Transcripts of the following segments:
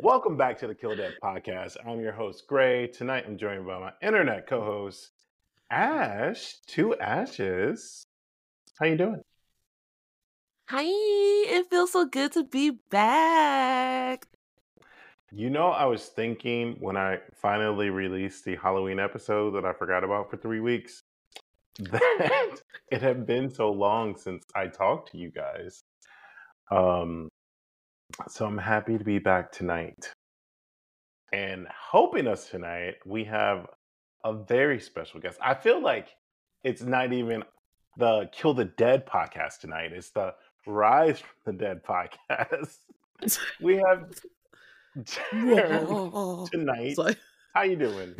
Welcome back to the Kill Dead podcast. I'm your host, Gray. Tonight I'm joined by my internet co-host, Ash. Two Ashes. How you doing? Hi, it feels so good to be back. You know, I was thinking when I finally released the Halloween episode that I forgot about for 3 weeks, that it had been so long since I talked to you guys. So I'm happy to be back tonight. And helping us tonight, we have a very special guest. I feel like it's not even the Kill the Dead podcast tonight. It's the Rise from the Dead podcast. We have Jerm tonight. Sorry. How you doing?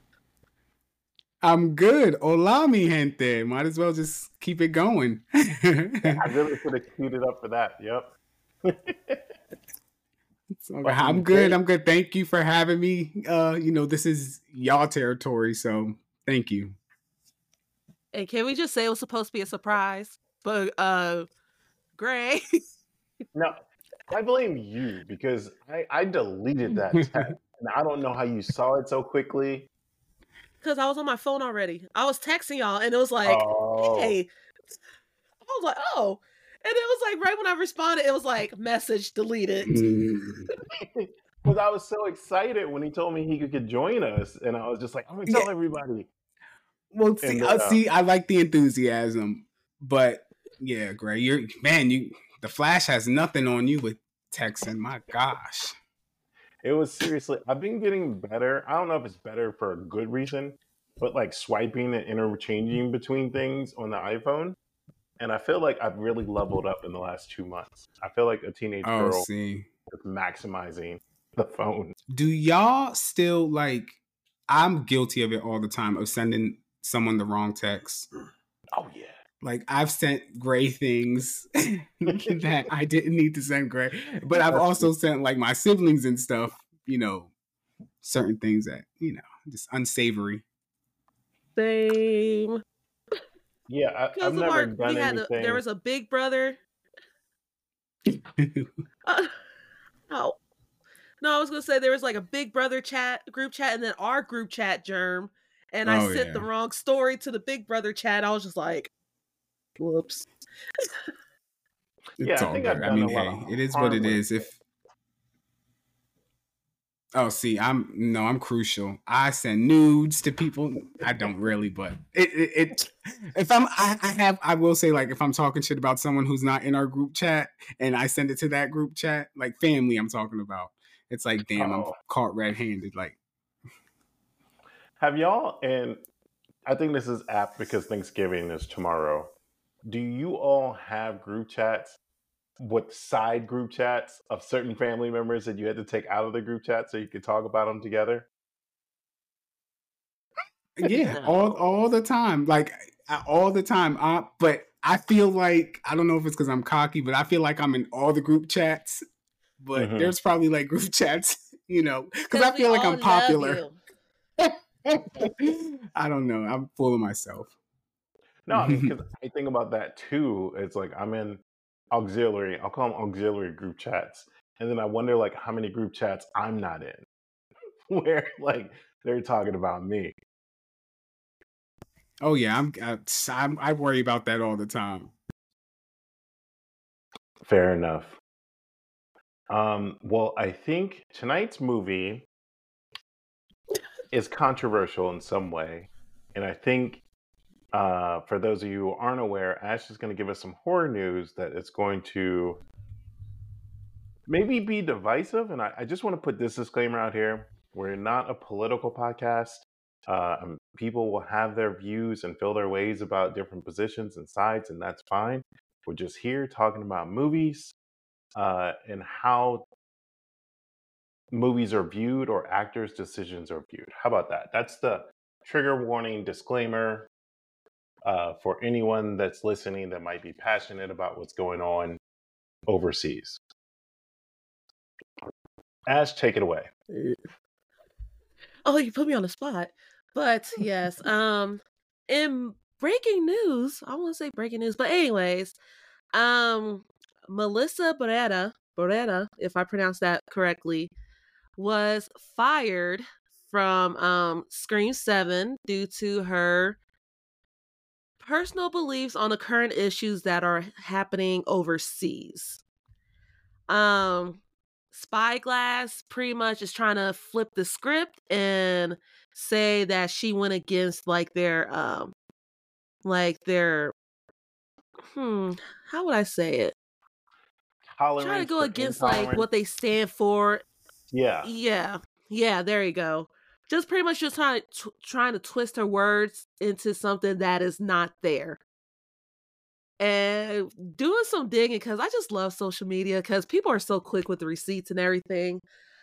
I'm good. Hola, mi gente. Might as well just keep it going. I really should have queued it up for that. Yep. Okay. I'm good. I'm good. Thank you for having me. This is y'all territory, so thank you. And can we just say it was supposed to be a surprise? But Gray. No, I blame you because I deleted that text. And I don't know how you saw it so quickly. Because I was on my phone already. I was texting y'all and it was like, hey. I was like, oh. And it was like right when I responded, it was like message deleted. Because I was so excited when he told me he could join us, and I was just like, I'm gonna tell everybody. Well, see, I like the enthusiasm, but yeah, Gray, the Flash has nothing on you with texting. My gosh, it was seriously. I've been getting better. I don't know if it's better for a good reason, but like swiping and interchanging between things on the iPhone. And I feel like I've really leveled up in the last 2 months. I feel like a teenage girl is maximizing the phone. Do y'all still like? I'm guilty of it all the time of sending someone the wrong text. Oh yeah. Like I've sent Gray things that I didn't need to send Gray, but I've also sent like my siblings and stuff. Certain things that just unsavory. Same. Yeah, I've never done anything. There was a Big Brother. No, I was gonna say there was like a Big Brother group chat, and then our group chat, Germ, and I sent the wrong story to the Big Brother chat. I was just like, whoops. It's all good. I mean, hey, it is what it is. I'm crucial. I send nudes to people. I don't really, but I will say, like, if I'm talking shit about someone who's not in our group chat and I send it to that group chat, like family I'm talking about, it's like, damn, I'm caught red-handed. Like, have y'all, and I think this is apt because Thanksgiving is tomorrow. Do you all have group chats with side group chats of certain family members that you had to take out of the group chat so you could talk about them together? Yeah, all the time. Like, all the time. But I feel like, I don't know if it's because I'm cocky, but I feel like I'm in all the group chats. But there's probably like group chats, because I feel like I'm popular. I don't know. I'm full of myself. No, I mean, because I think about that too. It's like I'm in auxiliary. I'll call them auxiliary group chats. And then I wonder like how many group chats I'm not in where like they're talking about me. Oh yeah, I worry about that all the time. Fair enough. Well, I think tonight's movie is controversial in some way. And I think for those of you who aren't aware, Ash is going to give us some horror news that it's going to maybe be divisive. And I just want to put this disclaimer out here. We're not a political podcast. People will have their views and feel their ways about different positions and sides, and that's fine. We're just here talking about movies and how movies are viewed or actors' decisions are viewed. How about that? That's the trigger warning disclaimer for anyone that's listening that might be passionate about what's going on overseas. Ash, take it away. Oh, you put me on the spot. But yes, in breaking news, I won't say breaking news, but anyways, Melissa Barrera, if I pronounce that correctly, was fired from Scream 7 due to her personal beliefs on the current issues that are happening overseas. Spyglass pretty much is trying to flip the script and say that she went against their how would I say it? Trying to Tolerance go for against intolerance. what they stand for. Yeah. Yeah, there you go. Just pretty much just trying to twist her words into something that is not there. And doing some digging, because I just love social media, because people are so quick with the receipts and everything.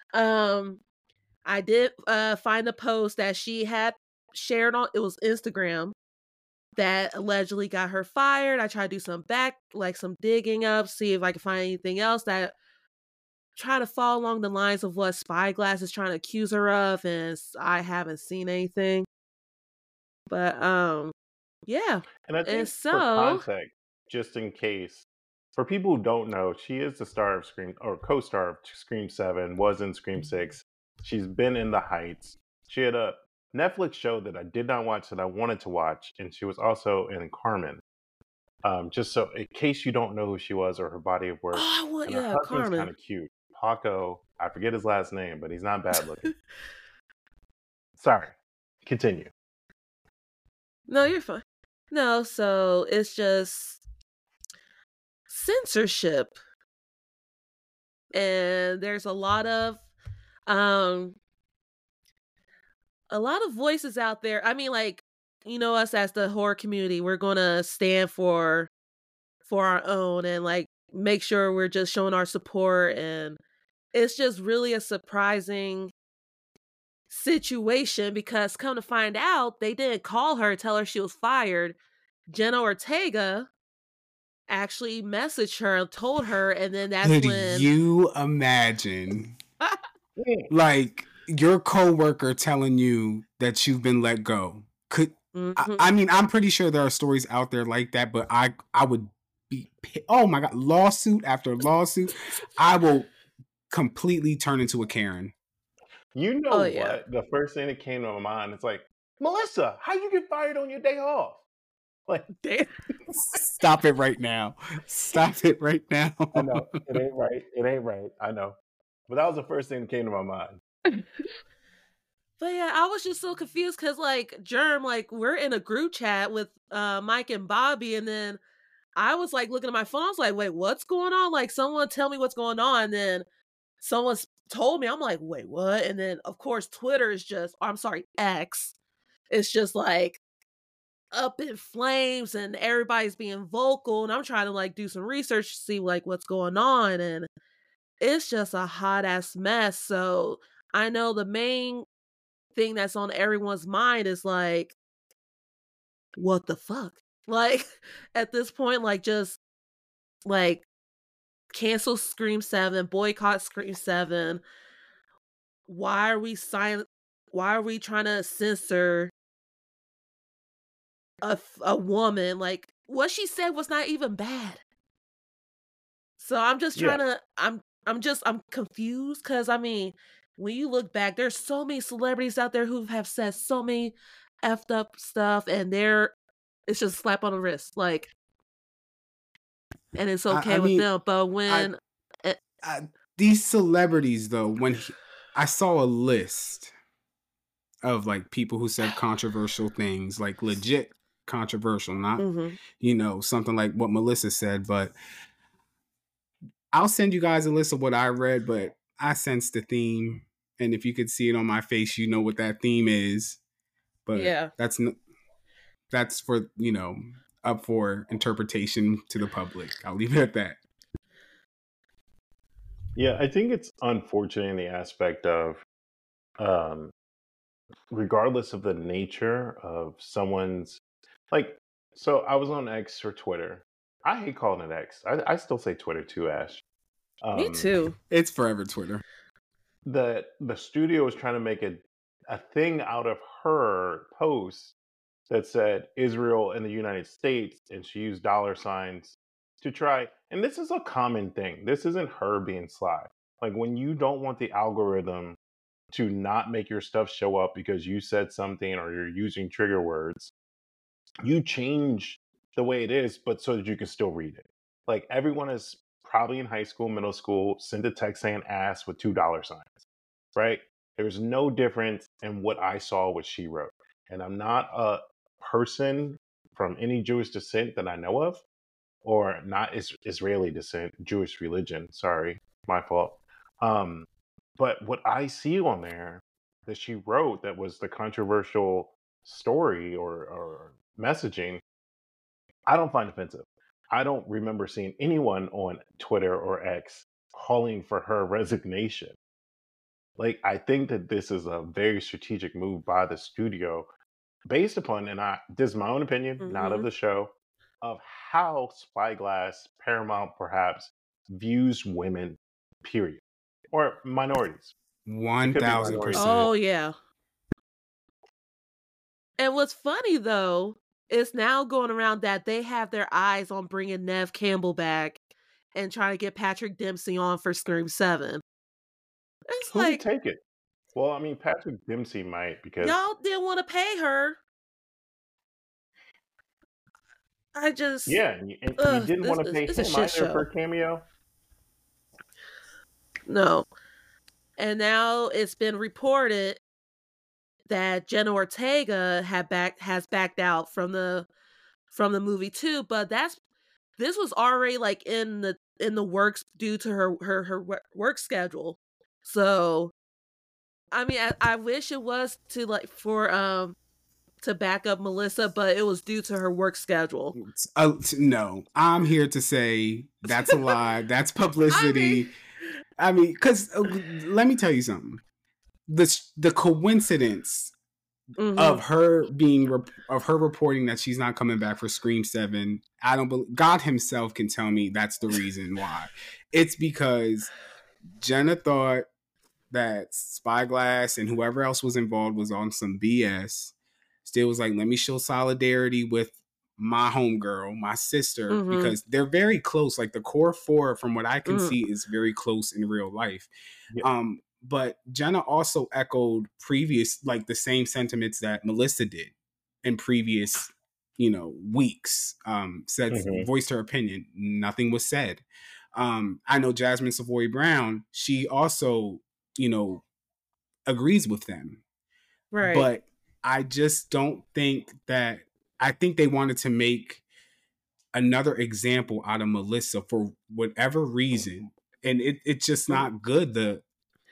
I did find a post that she had shared on, it was Instagram, that allegedly got her fired. I tried to do some digging up, see if I could find anything else that try to fall along the lines of what Spyglass is trying to accuse her of, and I haven't seen anything. But yeah. And I And think for so context, just in case, for people who don't know, she is the star of Scream, or co-star of Scream 7, was in Scream 6. She's been in The Heights. She had a Netflix show that I did not watch that I wanted to watch, and she was also in Carmen. Just so in case you don't know who she was or her body of work. And her husband's kind Carmen. of cute. Paco, I forget his last name, but he's not bad looking. Sorry. Continue. No, you're fine. No, so it's just censorship. And there's a lot of voices out there. I mean, us as the horror community, we're gonna stand for our own and make sure we're just showing our support, and it's just really a surprising situation, because come to find out, they didn't call her, tell her she was fired. Jenna Ortega actually messaged her and told her, and then that's Could when you imagine like your coworker telling you that you've been let go? I mean, I'm pretty sure there are stories out there like that, but I would be, oh my God, lawsuit after lawsuit. I will completely turn into a Karen. You know what? Yeah. The first thing that came to my mind is Melissa, how you get fired on your day off? Damn. Stop it right now. Stop it right now. I know. It ain't right. It ain't right. I know. But that was the first thing that came to my mind. But yeah, I was just so confused because Germ, we're in a group chat with Mike and Bobby, and then I was looking at my phone, I was like, wait, what's going on? Someone tell me what's going on. And then someone told me, I'm like, wait, what? And then of course Twitter is just, X. It's just up in flames, and everybody's being vocal, and I'm trying to do some research to see what's going on, and it's just a hot ass mess. So I know the main thing that's on everyone's mind is what the fuck? At this point, just cancel Scream 7, boycott Scream 7. Why are we silent? Why are we trying to censor a woman? What she said was not even bad. So I'm just trying to, I'm confused, because I mean, when you look back, there's so many celebrities out there who have said so many effed up stuff, and it's just a slap on the wrist, and it's okay with them. But when these celebrities, though, when I saw a list of people who said controversial things, legit controversial, not something like what Melissa said, but I'll send you guys a list of what I read, but I sensed the theme, and if you could see it on my face, you know what that theme is. But yeah, that's for up for interpretation to the public. I'll leave it at that. Yeah, I think it's unfortunate in the aspect of, regardless of the nature of someone's, so I was on X or Twitter. I hate calling it X. I still say Twitter too, Ash. Me too. It's forever Twitter. The studio was trying to make a thing out of her post that said Israel and the United States, and she used $signs to try. And this is a common thing. This isn't her being sly. When you don't want the algorithm to not make your stuff show up because you said something or you're using trigger words. You change the way it is, but so that you can still read it. Like everyone is probably in high school, middle school, send a text saying ass with $2 signs, right? There's no difference in what I saw, what she wrote. And I'm not a person from any Jewish descent that I know of, or not Israeli descent, Jewish religion. Sorry, my fault. But what I see on there that she wrote that was the controversial story or messaging, I don't find offensive. I don't remember seeing anyone on Twitter or X calling for her resignation. Like, I think that this is a very strategic move by the studio based upon, and this is my own opinion, not of the show, of how Spyglass, Paramount perhaps, views women, period. Or minorities. 1,000%. Oh, yeah. And what's funny, though, is now going around that they have their eyes on bringing Neve Campbell back and trying to get Patrick Dempsey on for Scream 7. It's who would take it? Well, I mean, Patrick Dempsey might, because y'all didn't want to pay her. I just... Yeah, and you didn't want to pay him either for a cameo? No. And now it's been reported that Jenna Ortega has backed out from the movie too, but this was already like in the works due to her work schedule. So, I mean, I wish it was to like for to back up Melissa, but it was due to her work schedule. No, I'm here to say that's a lie. That's publicity. I mean, because let me tell you something. The coincidence of her reporting that she's not coming back for Scream 7, I don't believe. God himself can tell me that's the reason why. It's because Jenna thought that Spyglass and whoever else was involved was on some BS. Still was like, let me show solidarity with my homegirl, my sister, because they're very close. Like the core four, from what I can see, is very close in real life. Yeah. But Jenna also echoed the same sentiments that Melissa did in previous, weeks. Voiced her opinion. Nothing was said. I know Jasmine Savoy Brown. She also, agrees with them. Right. But I just don't think that. I think they wanted to make another example out of Melissa for whatever reason, and it's just not good. The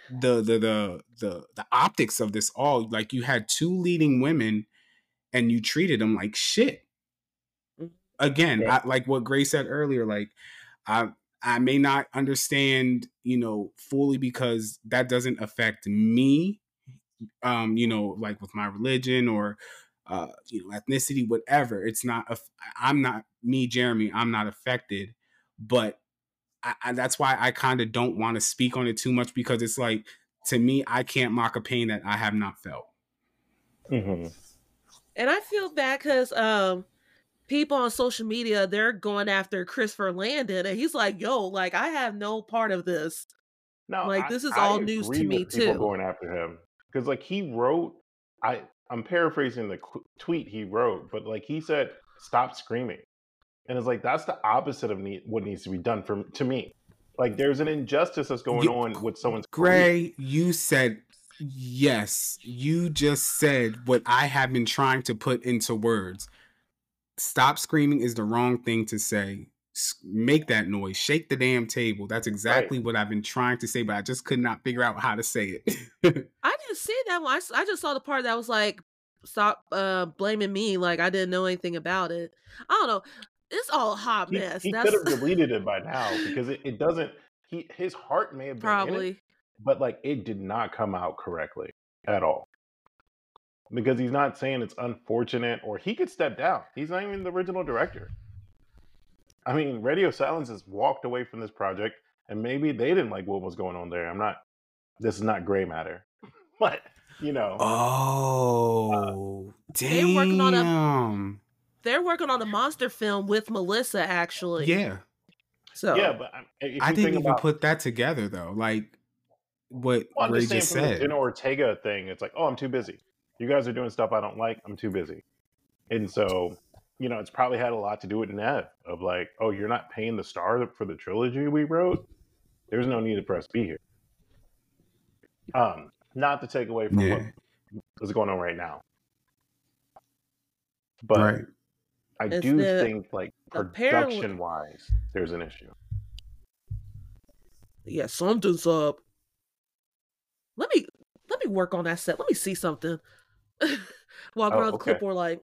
optics of this all, like you had two leading women, and you treated them like shit. Again, like what Grace said earlier, like I may not understand, fully because that doesn't affect me, like with my religion or. Ethnicity, whatever. It's not. I'm not me, Jeremy. I'm not affected, but that's why I kind of don't want to speak on it too much, because it's like, to me, I can't mock a pain that I have not felt. And I feel bad because people on social media, they're going after Christopher Landon, and he's like, "Yo, like I have no part of this. No, like this is all news to me too." People going after him because, like, he wrote. I'm paraphrasing the tweet he wrote, but like he said, "Stop screaming," and it's like that's the opposite of what needs to be done to me. Like there's an injustice that's going on with someone's Gray. You said yes. You just said what I have been trying to put into words. Stop screaming is the wrong thing to say. Make that noise. Shake the damn table. That's exactly what I've been trying to say, but I just could not figure out how to say it. I didn't see that one. I just saw the part that was like, stop blaming me. Like I didn't know anything about it. I don't know. It's all a hot mess. He could have deleted it by now because it doesn't. His heart may have been probably in it, but like it did not come out correctly at all. Because he's not saying it's unfortunate, or he could step down. He's not even the original director. I mean, Radio Silence has walked away from this project, and maybe they didn't like what was going on there. This is not gray matter, but Oh, damn! They're working on a monster film with Melissa, actually. Yeah. So yeah, but I didn't even put that together though. Like, what Well, I'm Ray just saying just from the said. Jenna Ortega thing, it's like, oh, I'm too busy. You guys are doing stuff I don't like. I'm too busy. And so, it's probably had a lot to do with Nev of like, oh, you're not paying the star for the trilogy we wrote. There's no need for us to be here. Not to take away from what is going on right now, but I do think like production wise, there's an issue. Yeah, something's up. Let me work on that set. Let me see something. Walk around the clipboard like,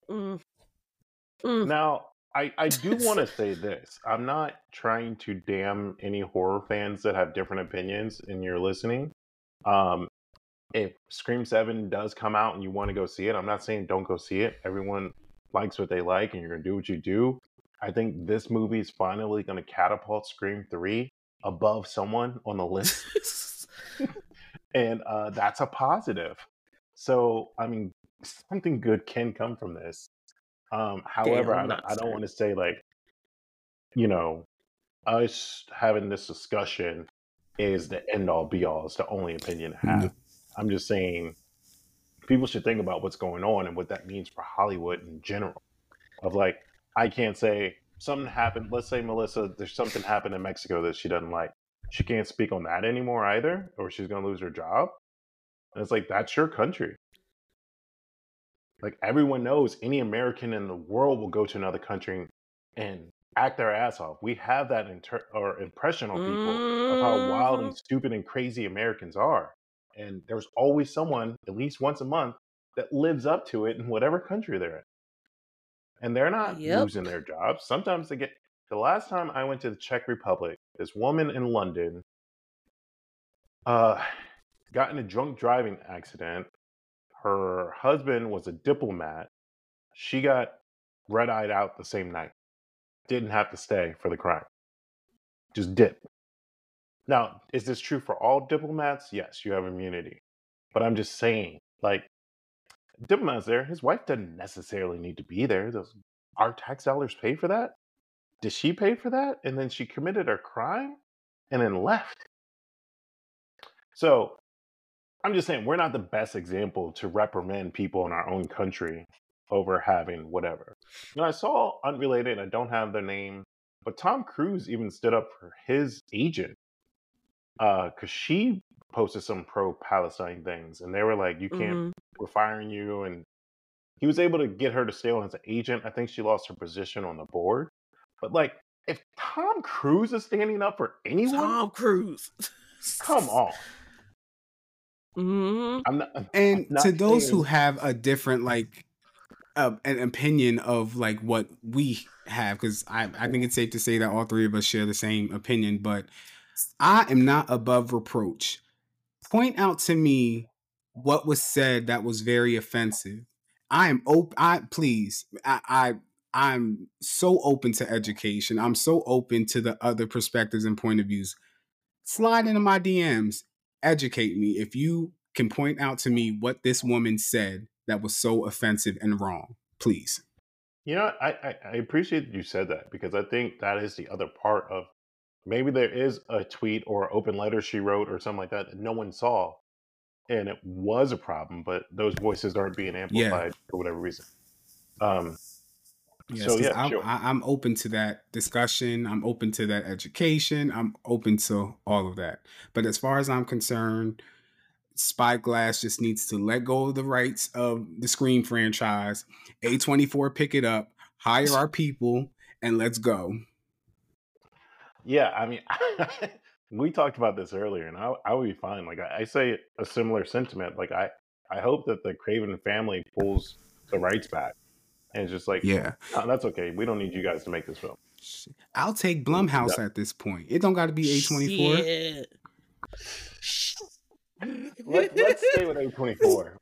Now, I do want to say this. I'm not trying to damn any horror fans that have different opinions and you're listening. If Scream 7 does come out and you want to go see it, I'm not saying don't go see it. Everyone likes what they like and you're going to do what you do. I think this movie is finally going to catapult Scream 3 above someone on the list. And that's a positive. So, I mean, something good can come from this. However, I don't want to say like, us having this discussion is the end all be all. It's the only opinion I have. I'm just saying people should think about what's going on and what that means for Hollywood in general. Of like, I can't say something happened. Let's say Melissa, there's something happened in Mexico that she doesn't like. She can't speak on that anymore either, or she's going to lose her job. And it's like, that's your country. Like everyone knows any American in the world will go to another country and act their ass off. We have that impression on people of how wild and stupid and crazy Americans are. And there's always someone, at least once a month, that lives up to it in whatever country they're in. And they're not losing their jobs. Sometimes they get... The last time I went to the Czech Republic, this woman in London got in a drunk driving accident. Her husband was a diplomat. She got red-eyed out the same night. Didn't have to stay for the crime. Just dipped. Now, is this true for all diplomats? Yes, you have immunity. But I'm just saying, like, diplomat's there. His wife doesn't necessarily need to be there. Our tax dollars pay for that? Did she pay for that? And then she committed her crime and then left. So, I'm just saying, we're not the best example to reprimand people in our own country over having whatever. And I saw, unrelated, I don't have their name, but Tom Cruise even stood up for his agent because she posted some pro-Palestine things, and they were like, you can't, we're firing you. And he was able to get her to stay on as an agent. I think she lost her position on the board. But like, if Tom Cruise is standing up for anyone... Tom Cruise. Come on. I'm not to those who have a different like an opinion of like what we have, because I think it's safe to say that all three of us share the same opinion, but I am not above reproach. Point out to me what was said that was very offensive. I am open. I'm so open to education. I'm so open to the other perspectives and point of views. Slide into my DMs. Educate me if you can point out to me what this woman said that was so offensive and wrong, please. I appreciate that you said that, because I think that is the other part of maybe there is a tweet or open letter she wrote or something like that no one saw, and it was a problem, but those voices aren't being amplified for whatever reason. I'm open to that discussion. I'm open to that education. I'm open to all of that. But as far as I'm concerned, Spyglass just needs to let go of the rights of the Scream franchise. A24 pick it up, hire our people, and let's go. Yeah, I mean, we talked about this earlier, and I would be fine. Like I say a similar sentiment. Like I hope that the Craven family pulls the rights back. And it's just like, no, that's okay. We don't need you guys to make this film. I'll take Blumhouse at this point. It don't got to be A24. Let's stay with A24.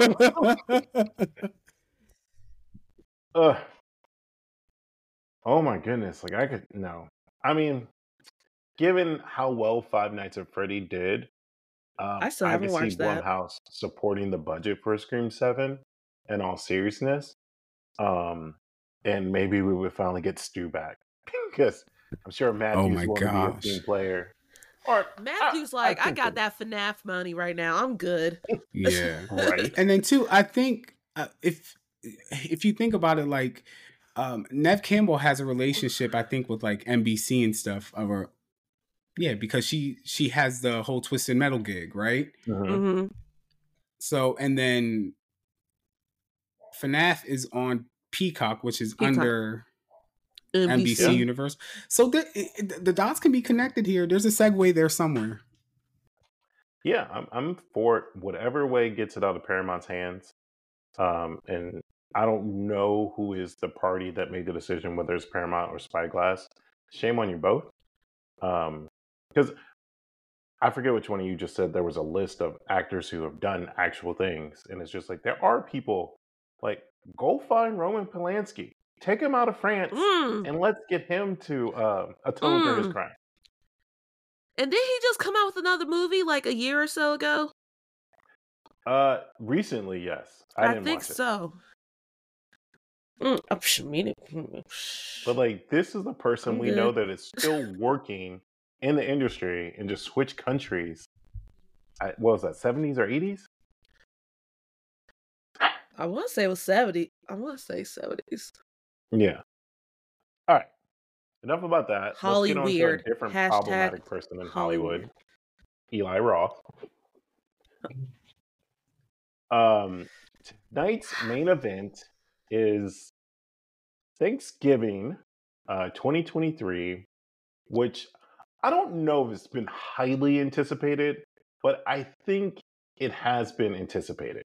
Oh my goodness. Like no. I mean, given how well Five Nights at Freddy did, I still haven't watched that. Blumhouse supporting the budget for Scream 7 in all seriousness. And maybe we would finally get Stu back, because I'm sure Matthew's going to be a team player. Or Matthew's I got that FNAF money right now. I'm good. Yeah. Right. And then too, I think if you think about it, like Neve Campbell has a relationship, I think, with like NBC and stuff. Because she has the whole Twisted Metal gig, right? Mm-hmm. So, and then FNAF is on Peacock, which is under NBC Universe. So the dots can be connected here. There's a segue there somewhere. Yeah, I'm for whatever way gets it out of Paramount's hands. And I don't know who is the party that made the decision, whether it's Paramount or Spyglass. Shame on you both. Because I forget which one of you just said there was a list of actors who have done actual things, and it's just like there are people like go find Roman Polanski, take him out of France, and let's get him to atone for his crime. And did he just come out with another movie like a year or so ago? Recently, yes. I think so. But like, this is the person we know that is still working in the industry and just switch countries. What was that, 70s or 80s? I want to say it was 70. I want to say 70s. Yeah. All right. Enough about that. Holly Let's get weird. on to a different problematic person in Hollywood. Eli Roth. Tonight's main event is Thanksgiving 2023, which I don't know if it's been highly anticipated, but I think it has been anticipated.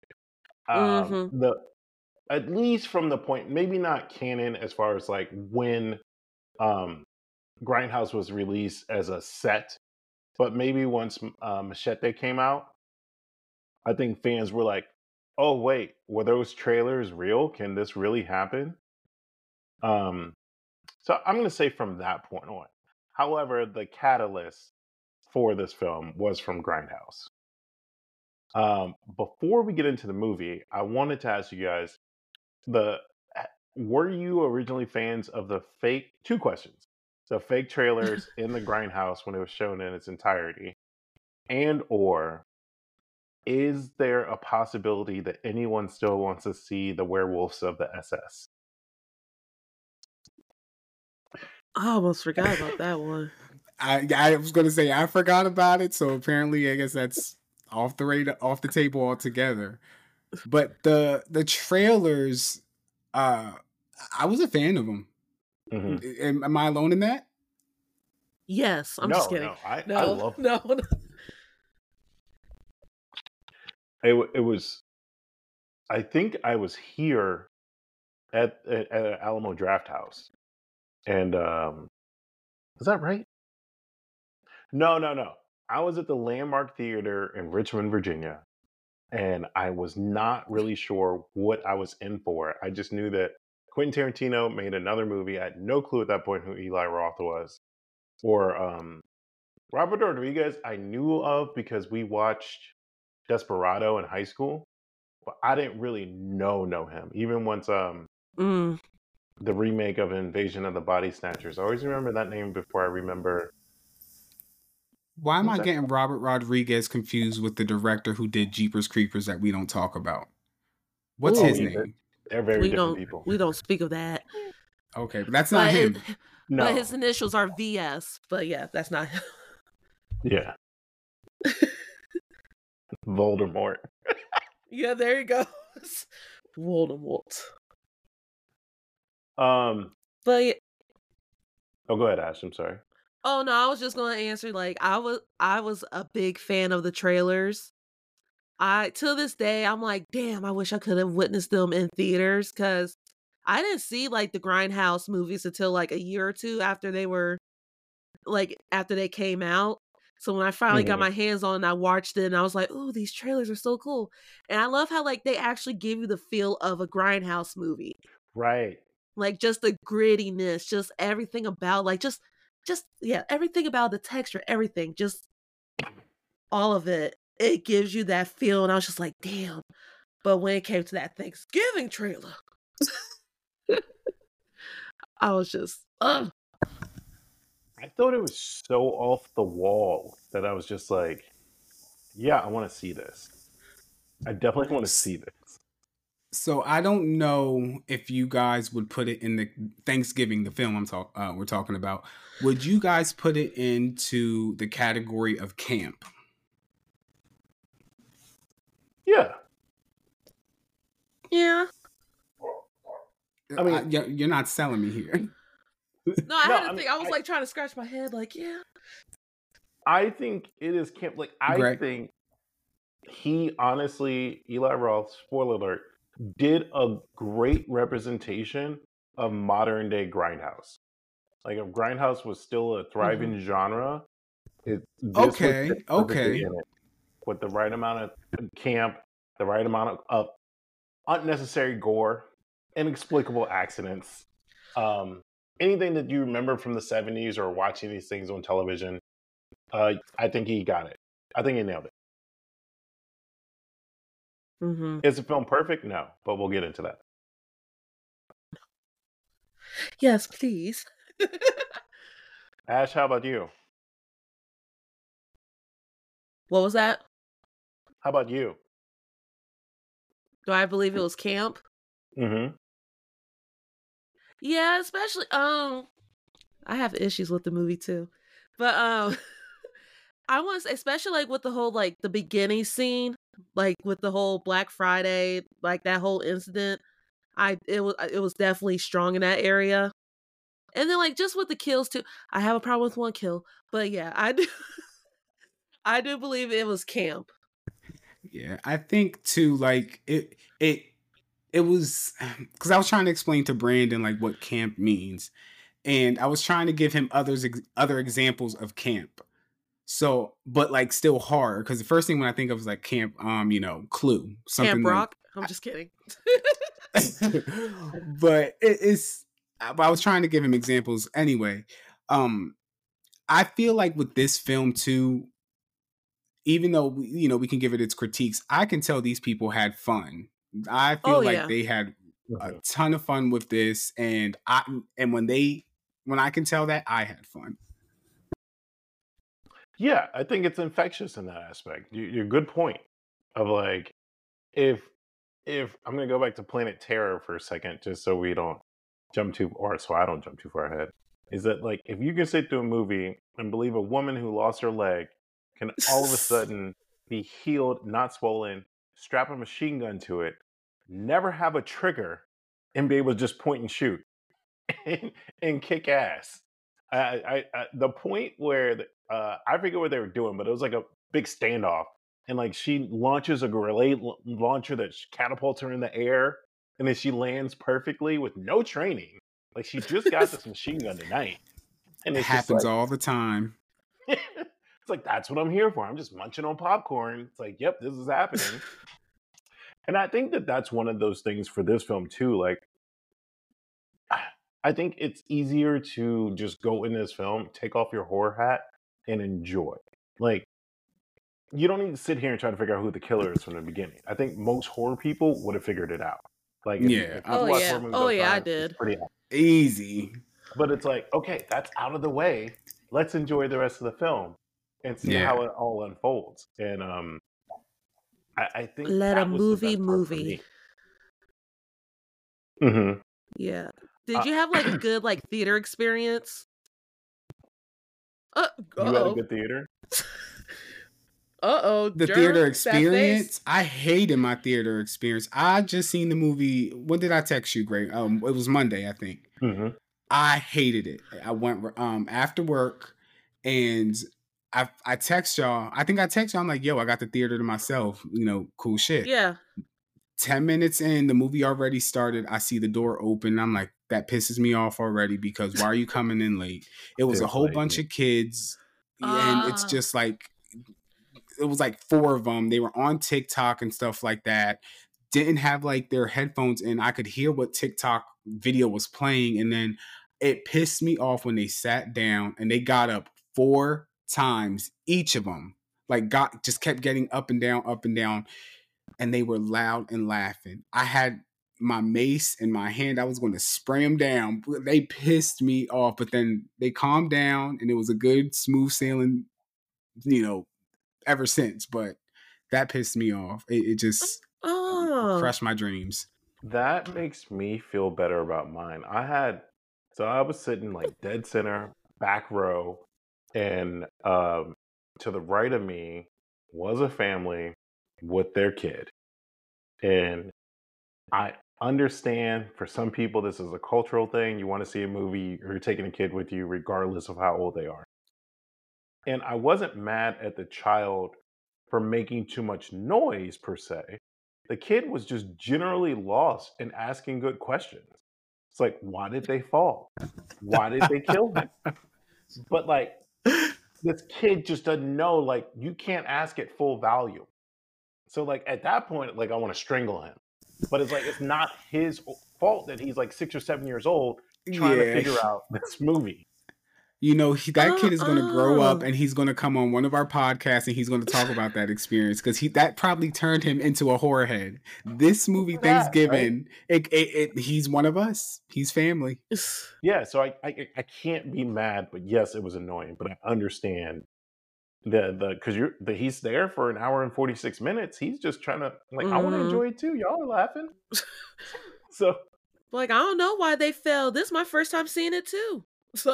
At least from the point, maybe not canon as far as like when Grindhouse was released as a set, but maybe once Machete came out, I think fans were like, oh wait, were those trailers real? Can this really happen? So I'm going to say from that point on. However, the catalyst for this film was from Grindhouse. Before we get into the movie, I wanted to ask you guys, were you originally fans of the fake, two questions, the fake trailers in the Grindhouse when it was shown in its entirety? And or is there a possibility that anyone still wants to see the Werewolves of the SS? I almost forgot about that one. I was going to say I forgot about it, so apparently I guess that's off the table altogether. But the trailers, I was a fan of them. Mm-hmm. Am I alone in that? Yes, I'm just kidding. I love them. No. It was. I think I was here at Alamo Drafthouse, and is that right? No. I was at the Landmark Theater in Richmond, Virginia, and I was not really sure what I was in for. I just knew that Quentin Tarantino made another movie. I had no clue at that point who Eli Roth was, or Robert Rodriguez. I knew of because we watched Desperado in high school, but I didn't really know him. Even once the remake of Invasion of the Body Snatchers. I always remember that name before I remember. Why am I getting Robert Rodriguez confused with the director who did Jeepers Creepers that we don't talk about? What's his name? They're very different people. We don't speak of that. Okay, but that's not him. No. But his initials are VS. But yeah, that's not him. Yeah. Voldemort. Yeah, there you go. Voldemort. But oh, go ahead, Ash. I'm sorry. Oh no, I was just gonna answer. Like I was a big fan of the trailers. To this day, I'm like, damn, I wish I could have witnessed them in theaters because I didn't see like the Grindhouse movies until like a year or two after they came out. So when I finally got my hands on it, I watched it and I was like, oh, these trailers are so cool. And I love how like they actually give you the feel of a Grindhouse movie. Right. Like just the grittiness, just everything about like just everything about the texture, everything, just all of it. It gives you that feel. And I was just like, damn. But when it came to that Thanksgiving trailer, I was just, I thought it was so off the wall that I was just like, yeah, I want to see this. I definitely want to see this. So I don't know if you guys would put it in the Thanksgiving, the film we're talking about. Would you guys put it into the category of camp? Yeah. Yeah. I mean, you're not selling me here. No, I had to think. I was like trying to scratch my head, like, yeah. I think it is camp. Like, I think he honestly, Eli Roth, spoiler alert, did a great representation of modern day Grindhouse. Like, if Grindhouse was still a thriving genre, okay. in it, with the right amount of camp, the right amount of unnecessary gore, inexplicable accidents, anything that you remember from the 70s or watching these things on television. I think he got it. I think he nailed it. Mm-hmm. Is the film perfect? No, but we'll get into that. Yes, please. Ash, how about you? What was that? How about you? Do I believe it was camp? Mm-hmm. Yeah, especially I have issues with the movie too. But I want to say, especially like with the whole like the beginning scene, like with the whole Black Friday, like that whole incident, it was definitely strong in that area. And then like just with the kills too, I have a problem with one kill, but yeah, I do believe it was camp. Yeah, I think too. Like it was because I was trying to explain to Brandon like what camp means, and I was trying to give him other examples of camp. So, but like still hard because the first thing when I think of is like camp, Clue, something Camp Rock. Like, I'm just kidding. But it's. I was trying to give him examples anyway. I feel like with this film too, even though we can give it its critiques, I can tell these people had fun. I feel like they had a ton of fun with this, and when I can tell that, I had fun. Yeah, I think it's infectious in that aspect. You're good point of like, if I'm gonna go back to Planet Terror for a second, just so we don't so I don't jump too far ahead, is that like if you can sit through a movie and believe a woman who lost her leg can all of a sudden be healed, not swollen, strap a machine gun to it, never have a trigger, and be able to just point and shoot and kick ass. The point where I forget what they were doing, but it was like a big standoff, and like she launches a grenade launcher that catapults her in the air, and then she lands perfectly with no training. Like she just got this machine gun tonight, and it happens all the time. It's like that's what I'm here for. I'm just munching on popcorn. It's like, yep, this is happening. And I think that that's one of those things for this film too. Like, I think it's easier to just go in this film, take off your horror hat, and enjoy. Like, you don't need to sit here and try to figure out who the killer is from the beginning. I think most horror people would have figured it out. Like, I did. Pretty easy. But it's like, okay, that's out of the way. Let's enjoy the rest of the film and see how it all unfolds. And I think let a movie. Mm-hmm. Yeah. Did you have like a good like theater experience? You had a good theater? The theater experience? I hated my theater experience. I just seen the movie. When did I text you, Greg? It was Monday, I think. Mm-hmm. I hated it. I went after work, and I text y'all. I think I text y'all. I'm like, yo, I got the theater to myself. Cool shit. Yeah. 10 minutes in, the movie already started. I see the door open. I'm like, that pisses me off already because why are you coming in late? It was a whole bunch of kids, and it's just like, it was like 4 of them. They were on TikTok and stuff like that. Didn't have like their headphones in. I could hear what TikTok video was playing, and then it pissed me off when they sat down and they got up 4 times, each of them. Like just kept getting up and down, and they were loud and laughing. I had my mace in my hand. I was going to spray them down. They pissed me off, but then they calmed down, and it was a good, smooth sailing, ever since. But that pissed me off. It just crushed my dreams. That makes me feel better about mine. I was sitting like dead center, back row, and to the right of me was a family with their kid. And I understand for some people this is a cultural thing. You want to see a movie, or you're taking a kid with you regardless of how old they are. And I wasn't mad at the child for making too much noise per se. The kid was just generally lost and asking good questions. It's like, why did they fall? Why did they kill him? But like, this kid just doesn't know, like, you can't ask at full volume. So like at that point, like I want to strangle him. But it's like, it's not his fault that he's like 6 or 7 years old trying to figure out this movie. That kid is going to grow up, and he's going to come on one of our podcasts, and he's going to talk about that experience, because that probably turned him into a horror head. This movie, Thanksgiving, right? He's one of us. He's family. Yeah, so I can't be mad, but yes, it was annoying. But I understand because he's there for an hour and 46 minutes. He's just trying to I want to enjoy it too. Y'all are laughing. So I don't know why they fell. This is my first time seeing it too.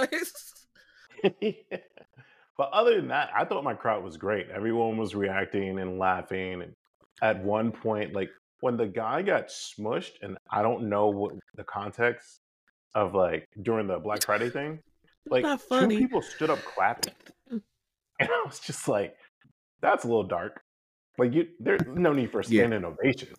But other than that, I thought my crowd was great. Everyone was reacting and laughing. And at one point, like when the guy got smushed, and I don't know what the context of during the Black Friday thing, like 2 people stood up clapping. And I was just like, that's a little dark. Like there's no need for a standing ovation.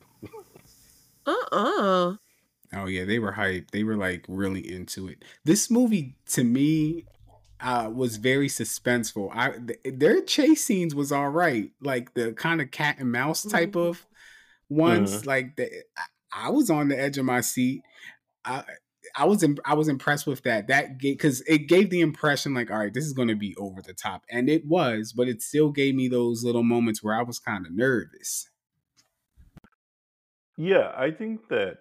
Oh yeah, they were hyped. They were like really into it. This movie to me was very suspenseful. Their chase scenes was all right, like the kind of cat and mouse type of ones. Like I was on the edge of my seat. I was impressed with that. Because it gave the impression like, all right, this is going to be over the top, and it was, but it still gave me those little moments where I was kind of nervous. Yeah, I think that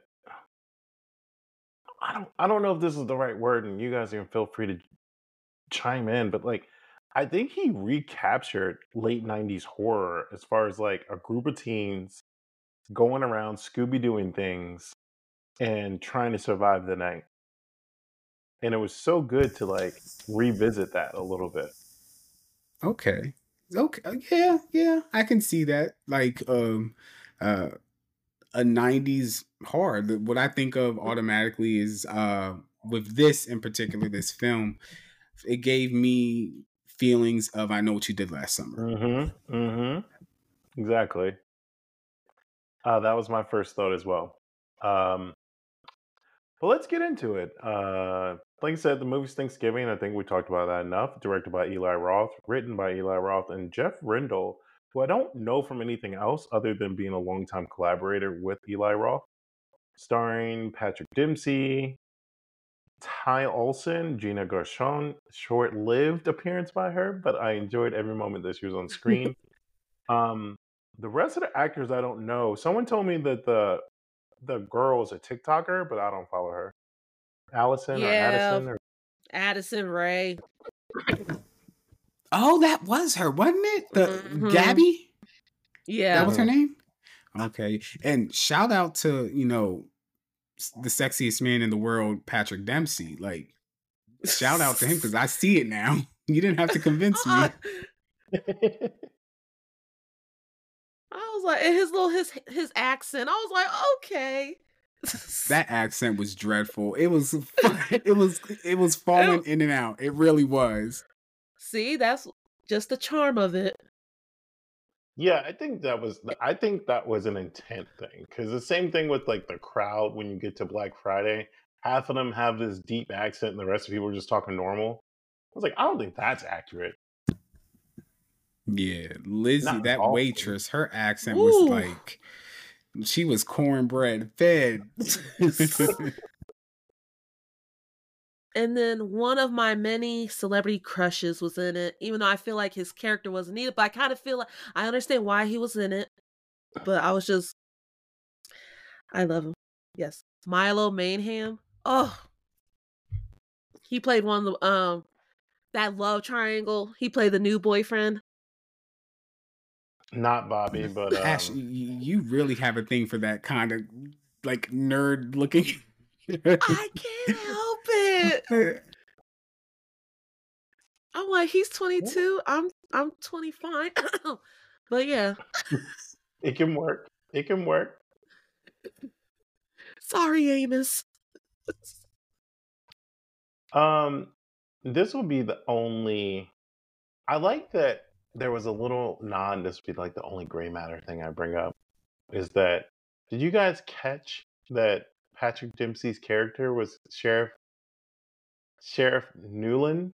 I don't know if this is the right word, and you guys can feel free to chime in, but I think he recaptured late 90s horror as far as like a group of teens going around Scooby-Dooing things and trying to survive the night. And it was so good to revisit that a little bit. Okay. Yeah, I can see that. A 90s horror. What I think of automatically is with this in particular, this film, it gave me feelings of I Know What You Did Last Summer. Exactly. That was my first thought as well. But let's get into it. Like I said, the movie's Thanksgiving. I think we talked about that enough. Directed by Eli Roth, written by Eli Roth, and Jeff Rendell, who I don't know from anything else other than being a longtime collaborator with Eli Roth. Starring Patrick Dempsey, Ty Olsson, Gina Gershon. Short-lived appearance by her, but I enjoyed every moment that she was on screen. The rest of the actors I don't know. Someone told me that the girl is a TikToker, but I don't follow her. Allison or Addison or Addison Rae. Oh, that was her, wasn't it? Gabby? Yeah. That was her name? Okay. And shout out to, the sexiest man in the world, Patrick Dempsey. Like, shout out to him, because I see it now. You didn't have to convince me. I was like, his accent. I was like, okay. That accent was dreadful. It was falling in and out. It really was. See, that's just the charm of it. Yeah, I think that was an intent thing, because the same thing with the crowd when you get to Black Friday. Half of them have this deep accent, and the rest of people are just talking normal. I was like, I don't think that's accurate. Yeah, Lizzie, that waitress, her accent was like she was cornbread fed. And then one of my many celebrity crushes was in it, even though I feel like his character wasn't needed, but I kind of feel like I understand why he was in it. But I love him. Yes. Milo Manham. Oh, he played one of the that love triangle. He played the new boyfriend. Not Bobby, but Ash, you really have a thing for that kind of like nerd looking. I can't help it. I'm like, he's 22. I'm 25. But yeah. It can work. It can work. Sorry, Amos. This will be the only. I like that there was a little nod. This would be like the only gray matter thing I bring up is that. Did you guys catch that Patrick Dempsey's character was Sheriff Newland?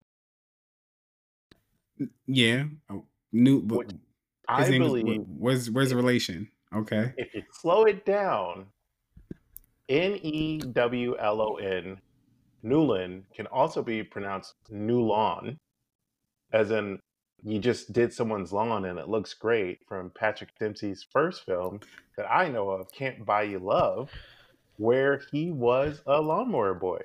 Yeah, Which I believe. Where's the relation? Okay. If you slow it down, Newlon, Newland can also be pronounced Newlon, as in you just did someone's lawn and it looks great, from Patrick Dempsey's first film that I know of, Can't Buy You Love, where he was a lawnmower boy.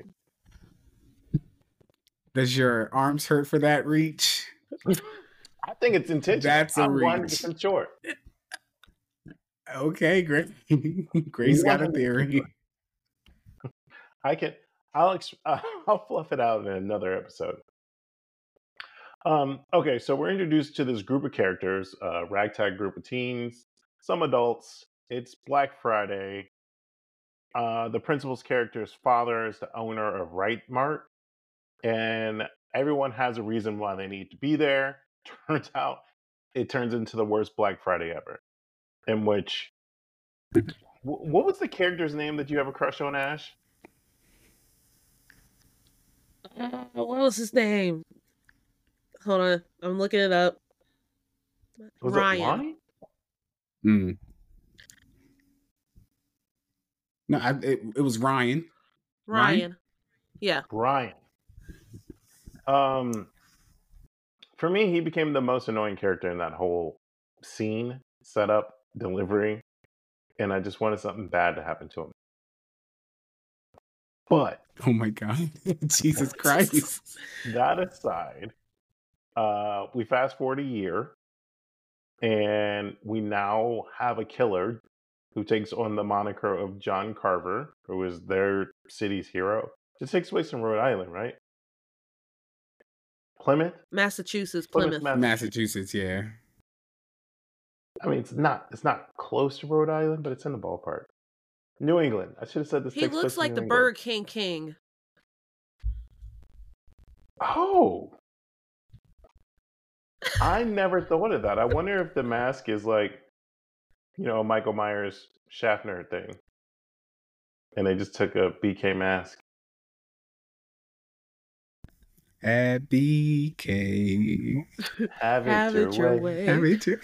Does your arms hurt for that reach? I think it's intentional. That's a reach. 100% sure. Okay, great. Grace got a theory. I'll fluff it out in another episode. Okay, so we're introduced to this group of characters, ragtag group of teens, some adults. It's Black Friday. The principal's character's father is the owner of Right Mart, and everyone has a reason why they need to be there. Turns out it turns into the worst Black Friday ever, in which what was the character's name that you have a crush on, Ash? What was his name? Hold on, I'm looking it up. Was Ryan. it Lonnie? No, it was Ryan. Ryan. Yeah. Ryan. For me, he became the most annoying character in that whole scene, setup, delivery, and I just wanted something bad to happen to him. But oh my God, Jesus Christ! That aside, we fast forward a year, and we now have a killer who takes on the moniker of John Carver, who is their city's hero. It takes place in Rhode Island, right? Plymouth? Massachusetts. Massachusetts, yeah. I mean, it's not close to Rhode Island, but it's in the ballpark. New England. I should have said this. He looks like the Burger King. Oh. I never thought of that. I wonder if the mask is like, a Michael Myers Schaffner thing. And they just took a BK mask. At BK. Have it your way. Have it your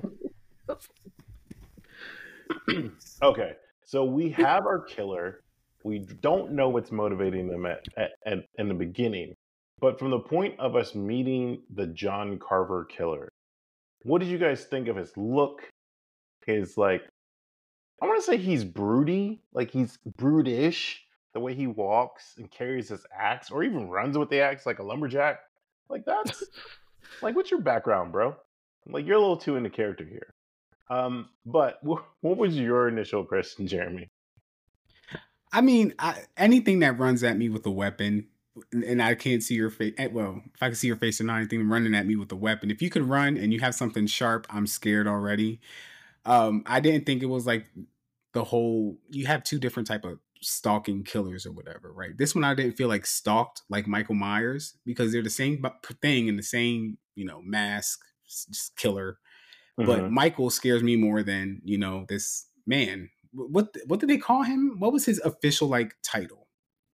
way. Okay, so we have our killer. We don't know what's motivating them in the beginning. But from the point of us meeting the John Carver killer, what did you guys think of his look? His, I want to say he's broody. Like, he's brutish. The way he walks and carries his axe, or even runs with the axe like a lumberjack. Like, that's... what's your background, bro? Like, you're a little too into character here. But what was your initial impression, Jeremy? I mean, anything that runs at me with a weapon, and I can't see your face. Well, if I can see your face or not, anything running at me with a weapon. If you could run and you have something sharp, I'm scared already. I didn't think it was like the whole. You have two different type of stalking killers or whatever, right? This one I didn't feel like stalked like Michael Myers, because they're the same thing in the same, mask, just killer. Mm-hmm. But Michael scares me more than, this man. What did they call him? What was his official title?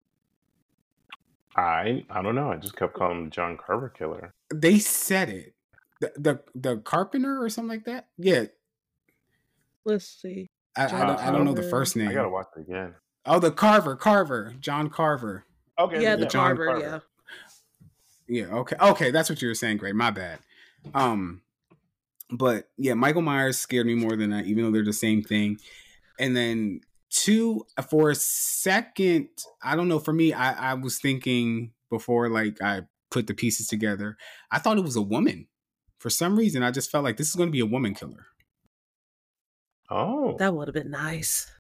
I don't know. I just kept calling him John Carver killer. They said it. The carpenter or something like that? Yeah. Let's see. I don't know the first name. I gotta watch it again. Oh, the Carver, John Carver. Okay. Yeah, the John Carver. Yeah. Okay, that's what you were saying. Great, my bad. But yeah, Michael Myers scared me more than that, even though they're the same thing. And then Two, for a second, I don't know. For me, I was thinking before, like I put the pieces together. I thought it was a woman. For some reason, I just felt like this is going to be a woman killer. Oh, that would have been nice.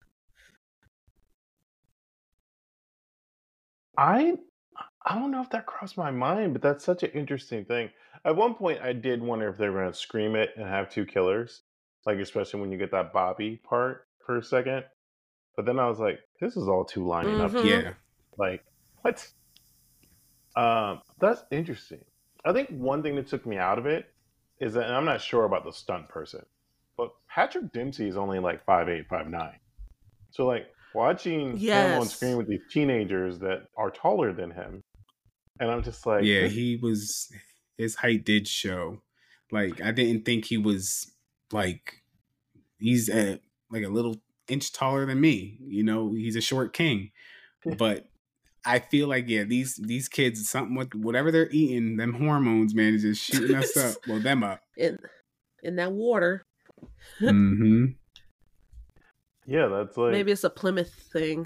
I don't know if that crossed my mind, but that's such an interesting thing. At one point, I did wonder if they were going to scream it and have two killers, like especially when you get that Bobby part for a second. But then I was like, this is all two lining up. Yeah. Like, what? That's interesting. I think one thing that took me out of it is that, and I'm not sure about the stunt person, but Patrick Dempsey is only like 5'8", 5'9". So like watching him on screen with these teenagers that are taller than him, and I'm just like, yeah, his height did show. Like I didn't think he was like he's like a little inch taller than me. You know, he's a short king, but I feel like these kids, something with whatever they're eating, them hormones, man, is just shooting us up. Well, them up in that water. Mm-hmm. Yeah, that's like maybe it's a Plymouth thing.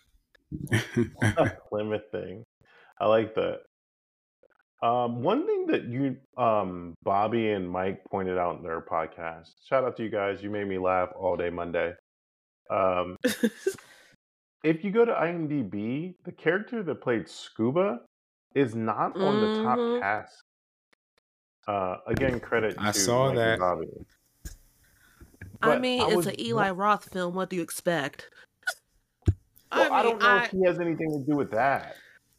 A Plymouth thing. I like that. One thing that you, Bobby and Mike pointed out in their podcast. Shout out to you guys. You made me laugh all day Monday. If you go to IMDb, the character that played Scuba is not on the top cast. Again, credit I to saw Mike that. and Bobby. I mean, it's an Eli Roth film. What do you expect? Well, I don't know if he has anything to do with that.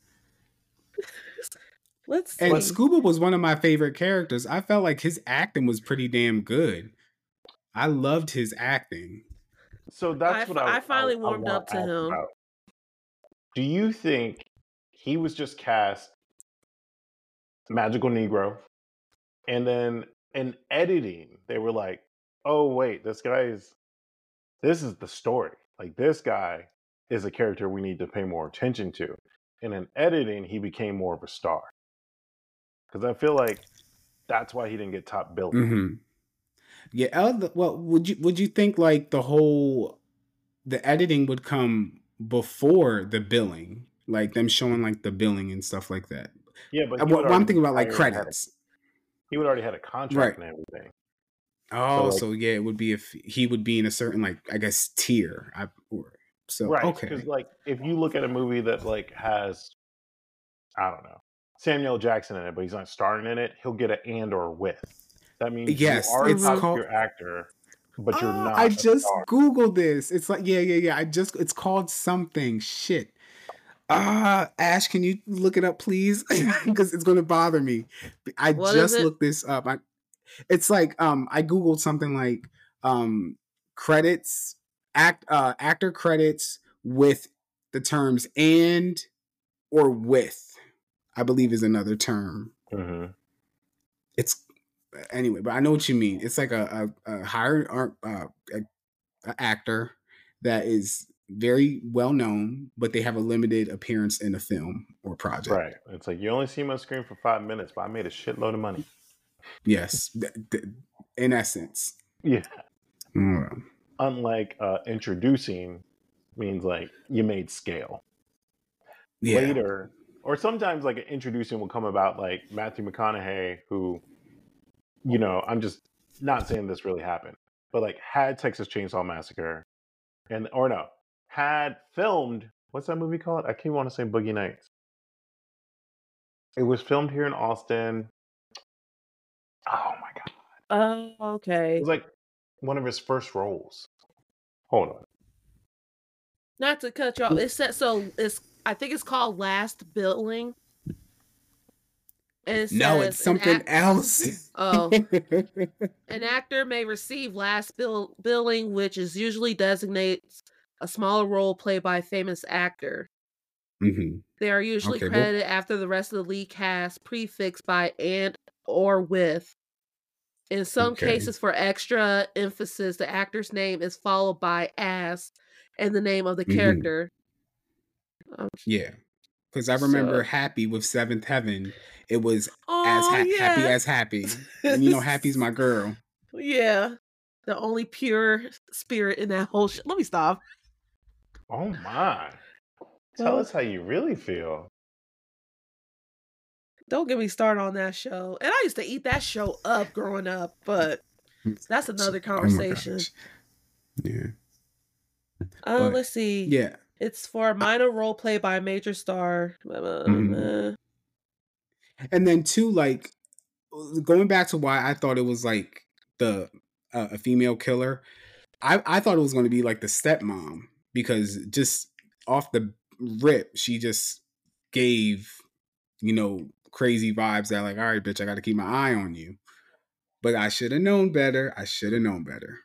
Let's see. And Scuba was one of my favorite characters. I felt like his acting was pretty damn good. I loved his acting. So that's what I finally warmed up to him. About. Do you think he was just cast Magical Negro, and then in editing they were like, "Oh wait, this is the story. Like this guy is a character we need to pay more attention to." And in editing, he became more of a star. Because I feel like that's why he didn't get top billing. Mm-hmm. Yeah. Well, would you think like the editing would come before the billing, like them showing like the billing and stuff like that? Yeah, but I'm thinking about like credits. He would already had a contract and everything. Oh, so yeah, it would be if he would be in a certain like I guess tier. Right, okay. Because like if you look at a movie that like has, I don't know, Samuel Jackson in it, but he's not starring in it, he'll get an and or with. That means you are your actor, but you're not. I just Googled this. It's like yeah. It's called something. Shit. Ash, can you look it up, please? Because it's going to bother me. I just looked this up. It's like I Googled something like credits, actor credits with the terms and or with, I believe is another term. Mm-hmm. It's anyway, but I know what you mean. It's like a hired actor that is very well known, but they have a limited appearance in a film or project. Right. It's like you only see me on screen for 5 minutes, but I made a shitload of money. Yes, in essence. Yeah. Unlike introducing means like you made scale. Yeah. Later, or sometimes like introducing will come about like Matthew McConaughey, who, you know, I'm just not saying this really happened, but like had Texas Chainsaw Massacre had filmed, what's that movie called? I keep want to say Boogie Nights. It was filmed here in Austin. Oh my God. Oh, okay. It was like one of his first roles. Hold on. Not to cut you off. I think it's called Last Billing. And it's something else. Oh. An actor may receive last billing, which is usually designates a smaller role played by a famous actor. Mm-hmm. They are usually credited after the rest of the lead cast, prefixed by and or with. In some cases, for extra emphasis, the actor's name is followed by as and the name of the character. Yeah. Because I remember Happy with Seventh Heaven. It was Happy as Happy. And you know, Happy's my girl. Yeah. The only pure spirit in that whole shit. Let me stop. Oh my. Tell Well, us how you really feel. don't get me started on that show. And I used to eat that show up growing up, but that's another Oh my conversation. gosh. Yeah. But Let's see. yeah. It's for a minor role play by a major star. And then two, like going back to why I thought it was like the a female killer. I thought it was going to be like the stepmom, because just off the rip, she just gave, crazy vibes that like, all right, bitch, I got to keep my eye on you. But I should have known better. I should have known better.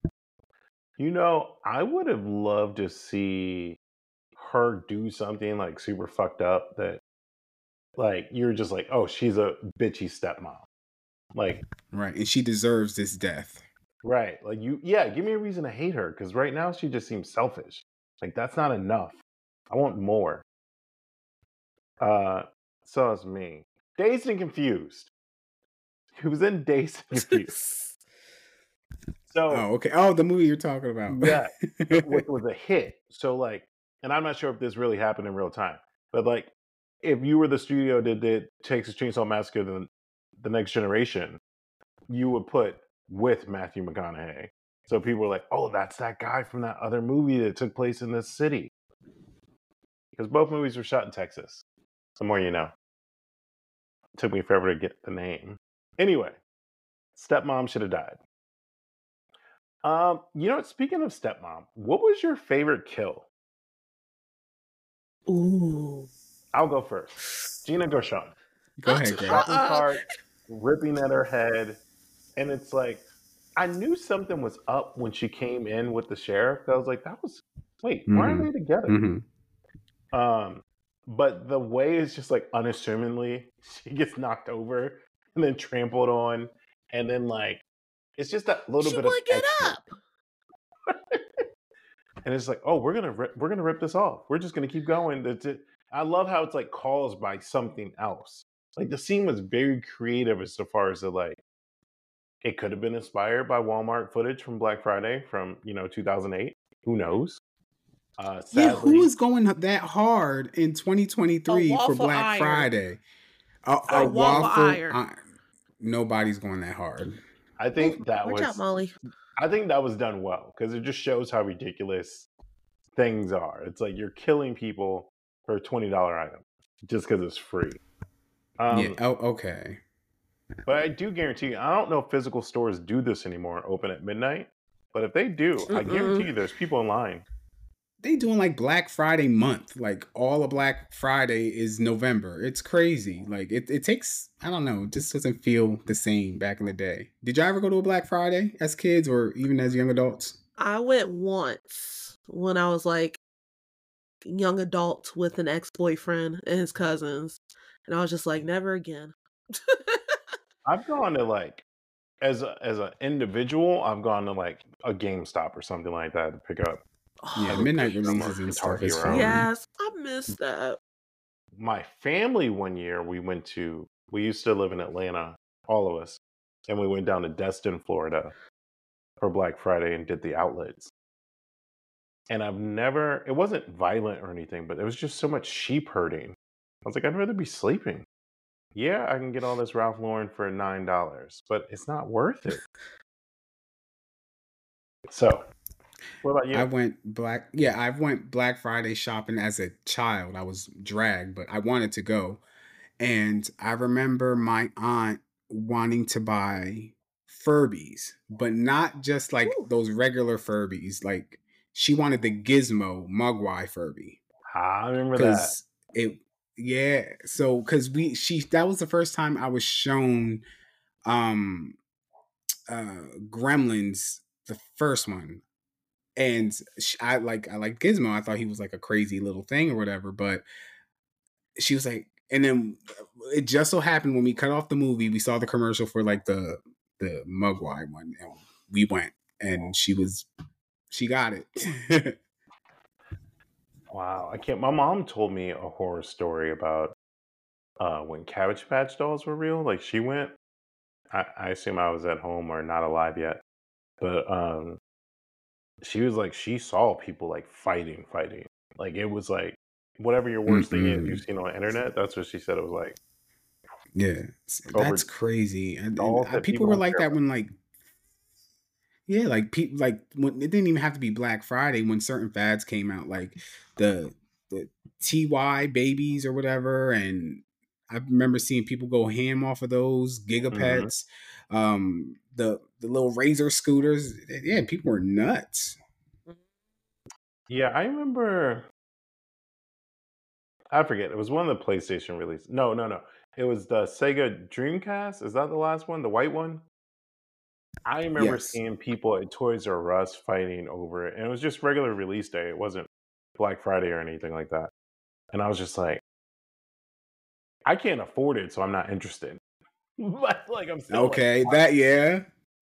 I would have loved to see her do something like super fucked up that like you're just like, oh, she's a bitchy stepmom. Like, right. And she deserves this death. right. Like give me a reason to hate her, because right now she just seems selfish. Like, that's not enough. I want more. So it's me. Dazed and Confused. He was in Dazed and Confused. So okay. Oh, the movie you're talking about. Yeah. It was a hit. So like, and I'm not sure if this really happened in real time, but like if you were the studio that did Texas Chainsaw Massacre the Next Generation, you would put with Matthew McConaughey. So people were like, oh, that's that guy from that other movie that took place in this city. Because both movies were shot in Texas. The more you know. It took me forever to get the name. Anyway, stepmom should have died. Speaking of stepmom, what was your favorite kill? Ooh. I'll go first. Gina Gershon. Go ahead, Greg. Shopping cart, ripping at her head. And it's like, I knew something was up when she came in with the sheriff. I was like, why are they together? But the way is just like unassumingly, she gets knocked over and then trampled on. And then like, it's just that little bit of get up. And it's like, oh, we're gonna rip this off. We're just gonna keep going. I love how it's like caused by something else. Like the scene was very creative as far as it could have been inspired by Walmart footage from Black Friday from 2008. Who knows? Sadly, who is going that hard in 2023 for Black Friday? A waffle iron. Nobody's going that hard. I think Watch out, Molly. I think that was done well because it just shows how ridiculous things are. It's like you're killing people for a $20 item just because it's free. Yeah. Oh, okay. But I do guarantee you, I don't know if physical stores do this anymore, open at midnight. But if they do, I guarantee you there's people in line. They doing like Black Friday month. Like all of Black Friday is November. It's crazy. Like it takes, I don't know, it just doesn't feel the same back in the day. Did y'all ever go to a Black Friday as kids or even as young adults? I went once when I was like young adult with an ex-boyfriend and his cousins. And I was just like, never again. I've gone to like, as an individual, I've gone to like a GameStop or something like that to pick up. Yeah, midnight releases and stuff is fun. Yes, I miss that. My family one year, we used to live in Atlanta, all of us, and we went down to Destin, Florida for Black Friday and did the outlets. And it wasn't violent or anything, but there was just so much sheep herding. I was like, I'd rather be sleeping. Yeah, I can get all this Ralph Lauren for $9, but it's not worth it. So, what about you? I went Black Friday shopping as a child. I was dragged, but I wanted to go. And I remember my aunt wanting to buy Furbies, but not just like those regular Furbies. Like she wanted the Gizmo Mogwai Furby. I remember that. So because that was the first time I was shown Gremlins, the first one. And I like Gizmo. I thought he was like a crazy little thing or whatever, but she was like, and then it just so happened when we cut off the movie, we saw the commercial for like the Mogwai one, and we went, and she got it. Wow, my mom told me a horror story about when Cabbage Patch dolls were real. Like she went. I assume I was at home or not alive yet, but she was like, she saw people like fighting. Like it was like whatever your worst thing is you've seen on the internet. That's what she said it was like. Yeah, that's Over crazy. And dolls that people people were don't like care that about. when like, yeah, like people like when it didn't even have to be Black Friday when certain fads came out, like the TY babies or whatever, and I remember seeing people go ham off of those Mhm. Gigapets, the little Razor scooters. Yeah, people were nuts. Yeah, I remember. I forget. It was one of the PlayStation releases. No, no, no. It was the Sega Dreamcast. Is that the last one? The white one? I remember Yes. seeing people at Toys R Us fighting over it, and it was just regular release day. It wasn't Black Friday or anything like that. And I was just like, I can't afford it, so I'm not interested. But like, I'm still like, Okay, that yeah.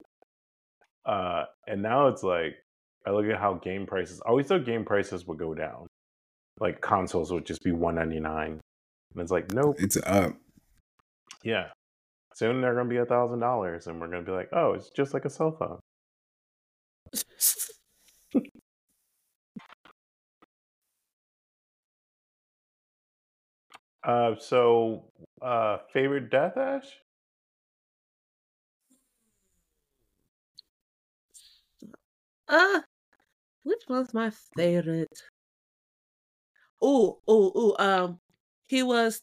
and now it's like, I look at how game prices. I always thought game prices would go down. Like consoles would just be $199, and it's like, nope. It's up. Yeah, soon they're gonna be $1,000, and we're gonna be like, oh, it's just like a cell phone. Favorite death, Ash? Which one's my favorite? Oh. He was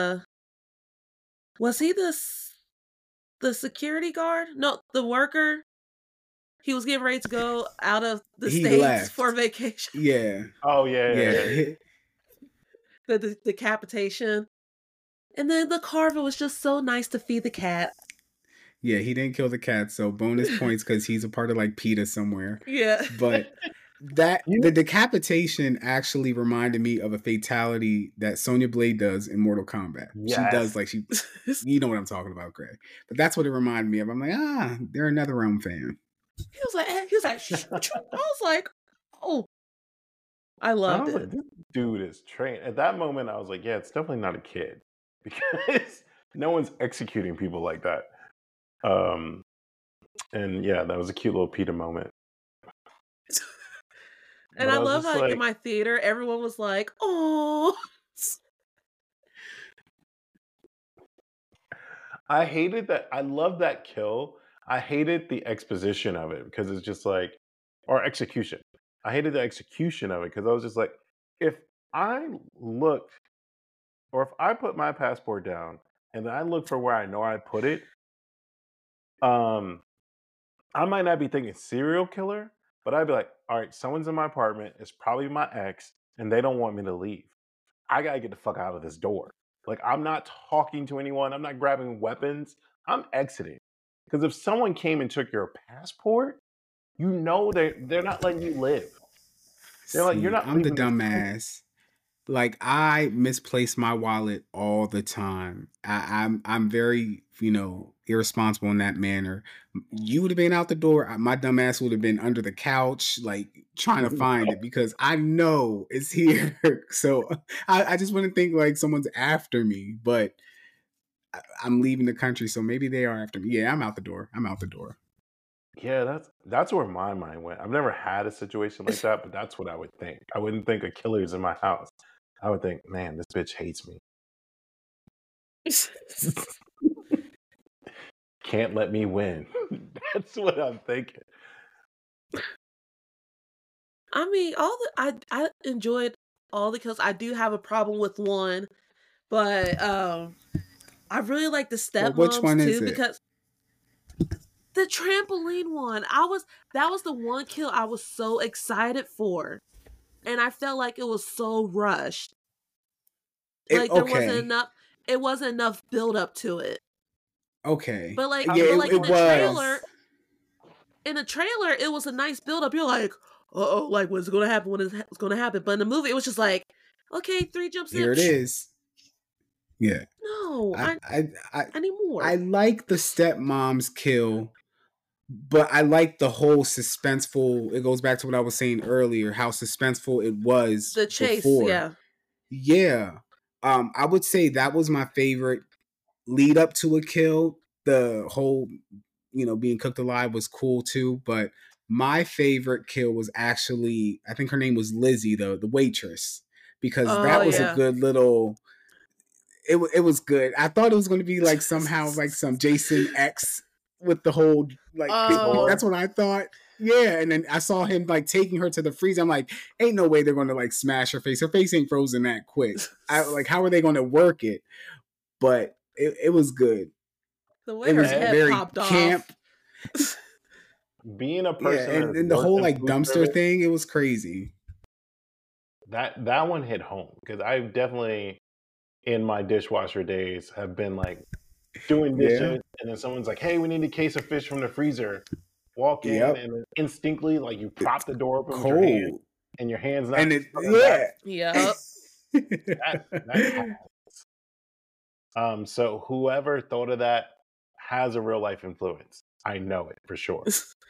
the security guard? No, the worker. He was getting ready to go out of the He States for left. vacation. Yeah. Oh yeah. The decapitation. And then the carver was just so nice to feed the cat. Yeah, he didn't kill the cat, so bonus points because he's a part of like PETA somewhere. Yeah. But the decapitation actually reminded me of a fatality that Sonya Blade does in Mortal Kombat. Yes. She does like you know what I'm talking about, Greg. But that's what it reminded me of. I'm like, they're another Realm fan. He was like, I was like, oh, I loved it. Like, this dude is trained. At that moment, I was like, yeah, it's definitely not a kid because no one's executing people like that. And yeah, that was a cute little PETA moment. And I love how in my theater, everyone was like, oh. I hated that. I love that kill. I hated the exposition of it because it's just like, or execution. I hated the execution of it because I was just like, if I looked, or if I put my passport down and then I look for where I know I put it, I might not be thinking serial killer, but I'd be like, all right, someone's in my apartment. It's probably my ex, and they don't want me to leave. I gotta get the fuck out of this door. Like, I'm not talking to anyone. I'm not grabbing weapons. I'm exiting. Because if someone came and took your passport, you know they're not letting you live. They're like, you're not. I'm the dumbass. Like I misplace my wallet all the time. I'm very, irresponsible in that manner. You would have been out the door. My dumb ass would have been under the couch, like trying to find it because I know it's here. So I just wouldn't think like someone's after me, but I'm leaving the country, so maybe they are after me. Yeah, I'm out the door. Yeah, that's where my mind went. I've never had a situation like that, but that's what I would think. I wouldn't think a killer's in my house. I would think, man, this bitch hates me. Can't let me win. That's what I'm thinking. I mean, I enjoyed all the kills. I do have a problem with one, but I really like the stepmoms which one too is it? because the trampoline one. That was the one kill I was so excited for. And I felt like it was so rushed. There wasn't enough build up to it. Okay. But like, in the trailer, it was a nice build up. You're like, uh-oh, like what's gonna happen when it's gonna happen? But in the movie, it was just like, okay, 3 jumps here it is. Yeah. No, I need more. I like the stepmom's kill, but I like the whole suspenseful. It goes back to what I was saying earlier, how suspenseful it was. The chase, before. Yeah. I would say that was my favorite lead up to a kill. The whole, being cooked alive was cool too, but My favorite kill was actually, I think her name was Lizzie, the waitress, because that was a good little. It was good. I thought it was going to be like somehow like some Jason X with the whole like that's what I thought. Yeah, and then I saw him like taking her to the freezer. I'm like, ain't no way they're going to like smash her face. Her face ain't frozen that quick. Like, how are they going to work it? But it was good. The way her head very popped camp. Off. Being a person, and the whole like dumpster thing, it was crazy. That one hit home because I've definitely in my dishwasher days have been like doing dishes, and then someone's like, "Hey, we need a case of fish from the freezer." Walk in, and then instinctly, like you prop the door open with your hand, and your hand's not. And that happens. So whoever thought of that has a real life influence. I know it for sure.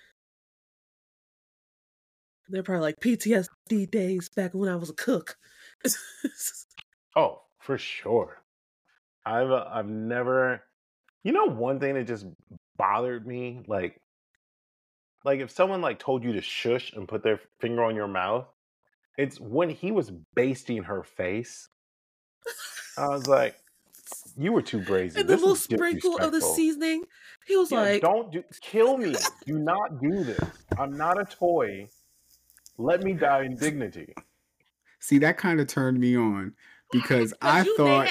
They're probably like PTSD days back when I was a cook. Oh, for sure. I've never. You know, one thing that just bothered me, like if someone like told you to shush and put their finger on your mouth, it's when he was basting her face. I was like, you were too brazen. And the little sprinkle of the seasoning. He was like, kill me. Do not do this. I'm not a toy. Let me die in dignity. See, that kind of turned me on because I thought,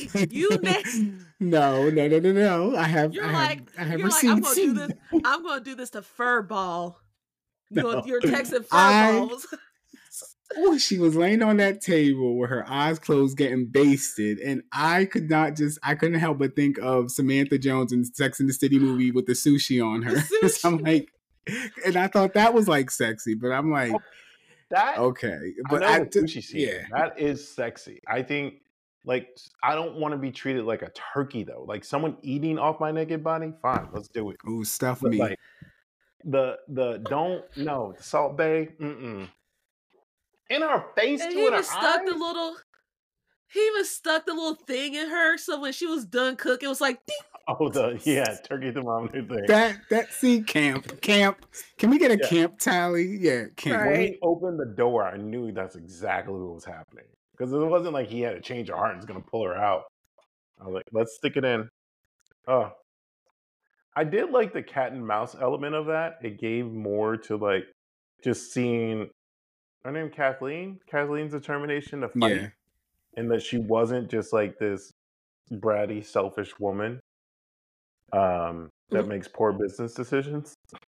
no. I have receipts. I'm going to do this to Furball. You're texting Furballs. Oh, she was laying on that table with her eyes closed, getting basted, and I couldn't help but think of Samantha Jones in Sex and the City movie with the sushi on her. So I'm like, and I thought that was like sexy, but I'm like, okay, but sushi scene. Yeah, that is sexy. I think, like, I don't want to be treated like a turkey though. Like someone eating off my naked body, fine, let's do it. Ooh, stuff me. Like, the Salt Bay, in her face, and too, in her eyes. He even stuck the little thing in her, so when she was done cooking, it was like, ding. Oh, turkey thermometer thing. That camp. Can we get a camp tally? Yeah, camp. Right. When he opened the door, I knew that's exactly what was happening because it wasn't like he had to change her heart and was gonna pull her out. I was like, let's stick it in. Oh, I did like the cat and mouse element of that. It gave more to like just seeing her name Kathleen's determination to fight, and that she wasn't just like this bratty, selfish woman that makes poor business decisions.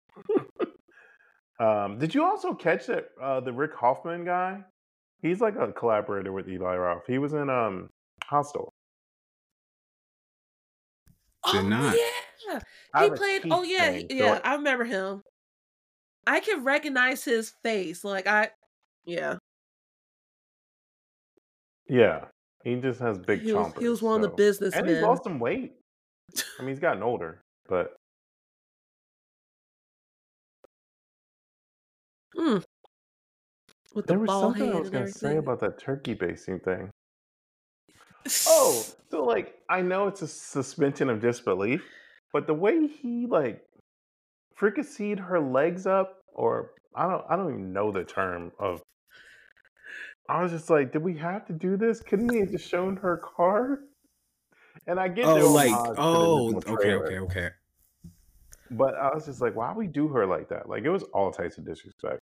Did you also catch that the Rick Hoffman guy? He's like a collaborator with Eli Roth. He was in Hostel. Did not. Yeah, he played. Oh yeah, I remember him. I can recognize his face. Like yeah. Yeah, he just has big chompers. He was one of the businessmen. And he's lost some weight. I mean, he's gotten older, but... With there was something I was going to say about that turkey basting thing. Oh, so like, I know it's a suspension of disbelief, but the way he like fricasseed her legs up, or I don't even know the term of... I was just like, did we have to do this? Couldn't we have just shown her car? And I get okay. But I was just like, why we do her like that? Like, it was all types of disrespect.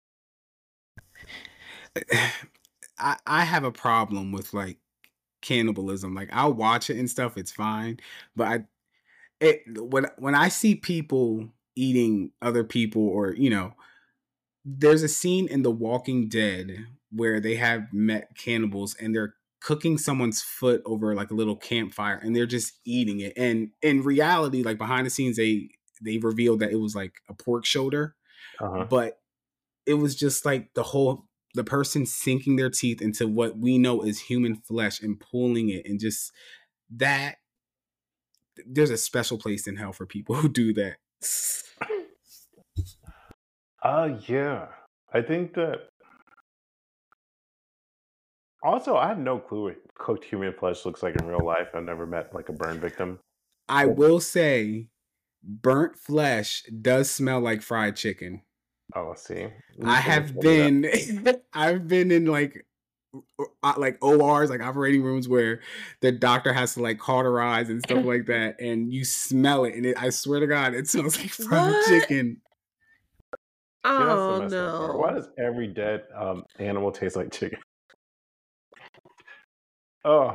I have a problem with like cannibalism. Like, I'll watch it and stuff, it's fine. But when I see people eating other people, or there's a scene in The Walking Dead where they have met cannibals and they're cooking someone's foot over like a little campfire and they're just eating it. And in reality, like behind the scenes, they revealed that it was like a pork shoulder, but it was just like the person sinking their teeth into what we know is human flesh and pulling it, and just that. There's a special place in hell for people who do that. Yeah. I think that... Also, I have no clue what cooked human flesh looks like in real life. I've never met like a burn victim. I will say burnt flesh does smell like fried chicken. Oh, see, I have been, I've been in like ORs, like operating rooms, where the doctor has to like cauterize and stuff like that, and you smell it, and I swear to God, it smells like fried chicken. Oh no! Why does every dead animal taste like chicken? Oh.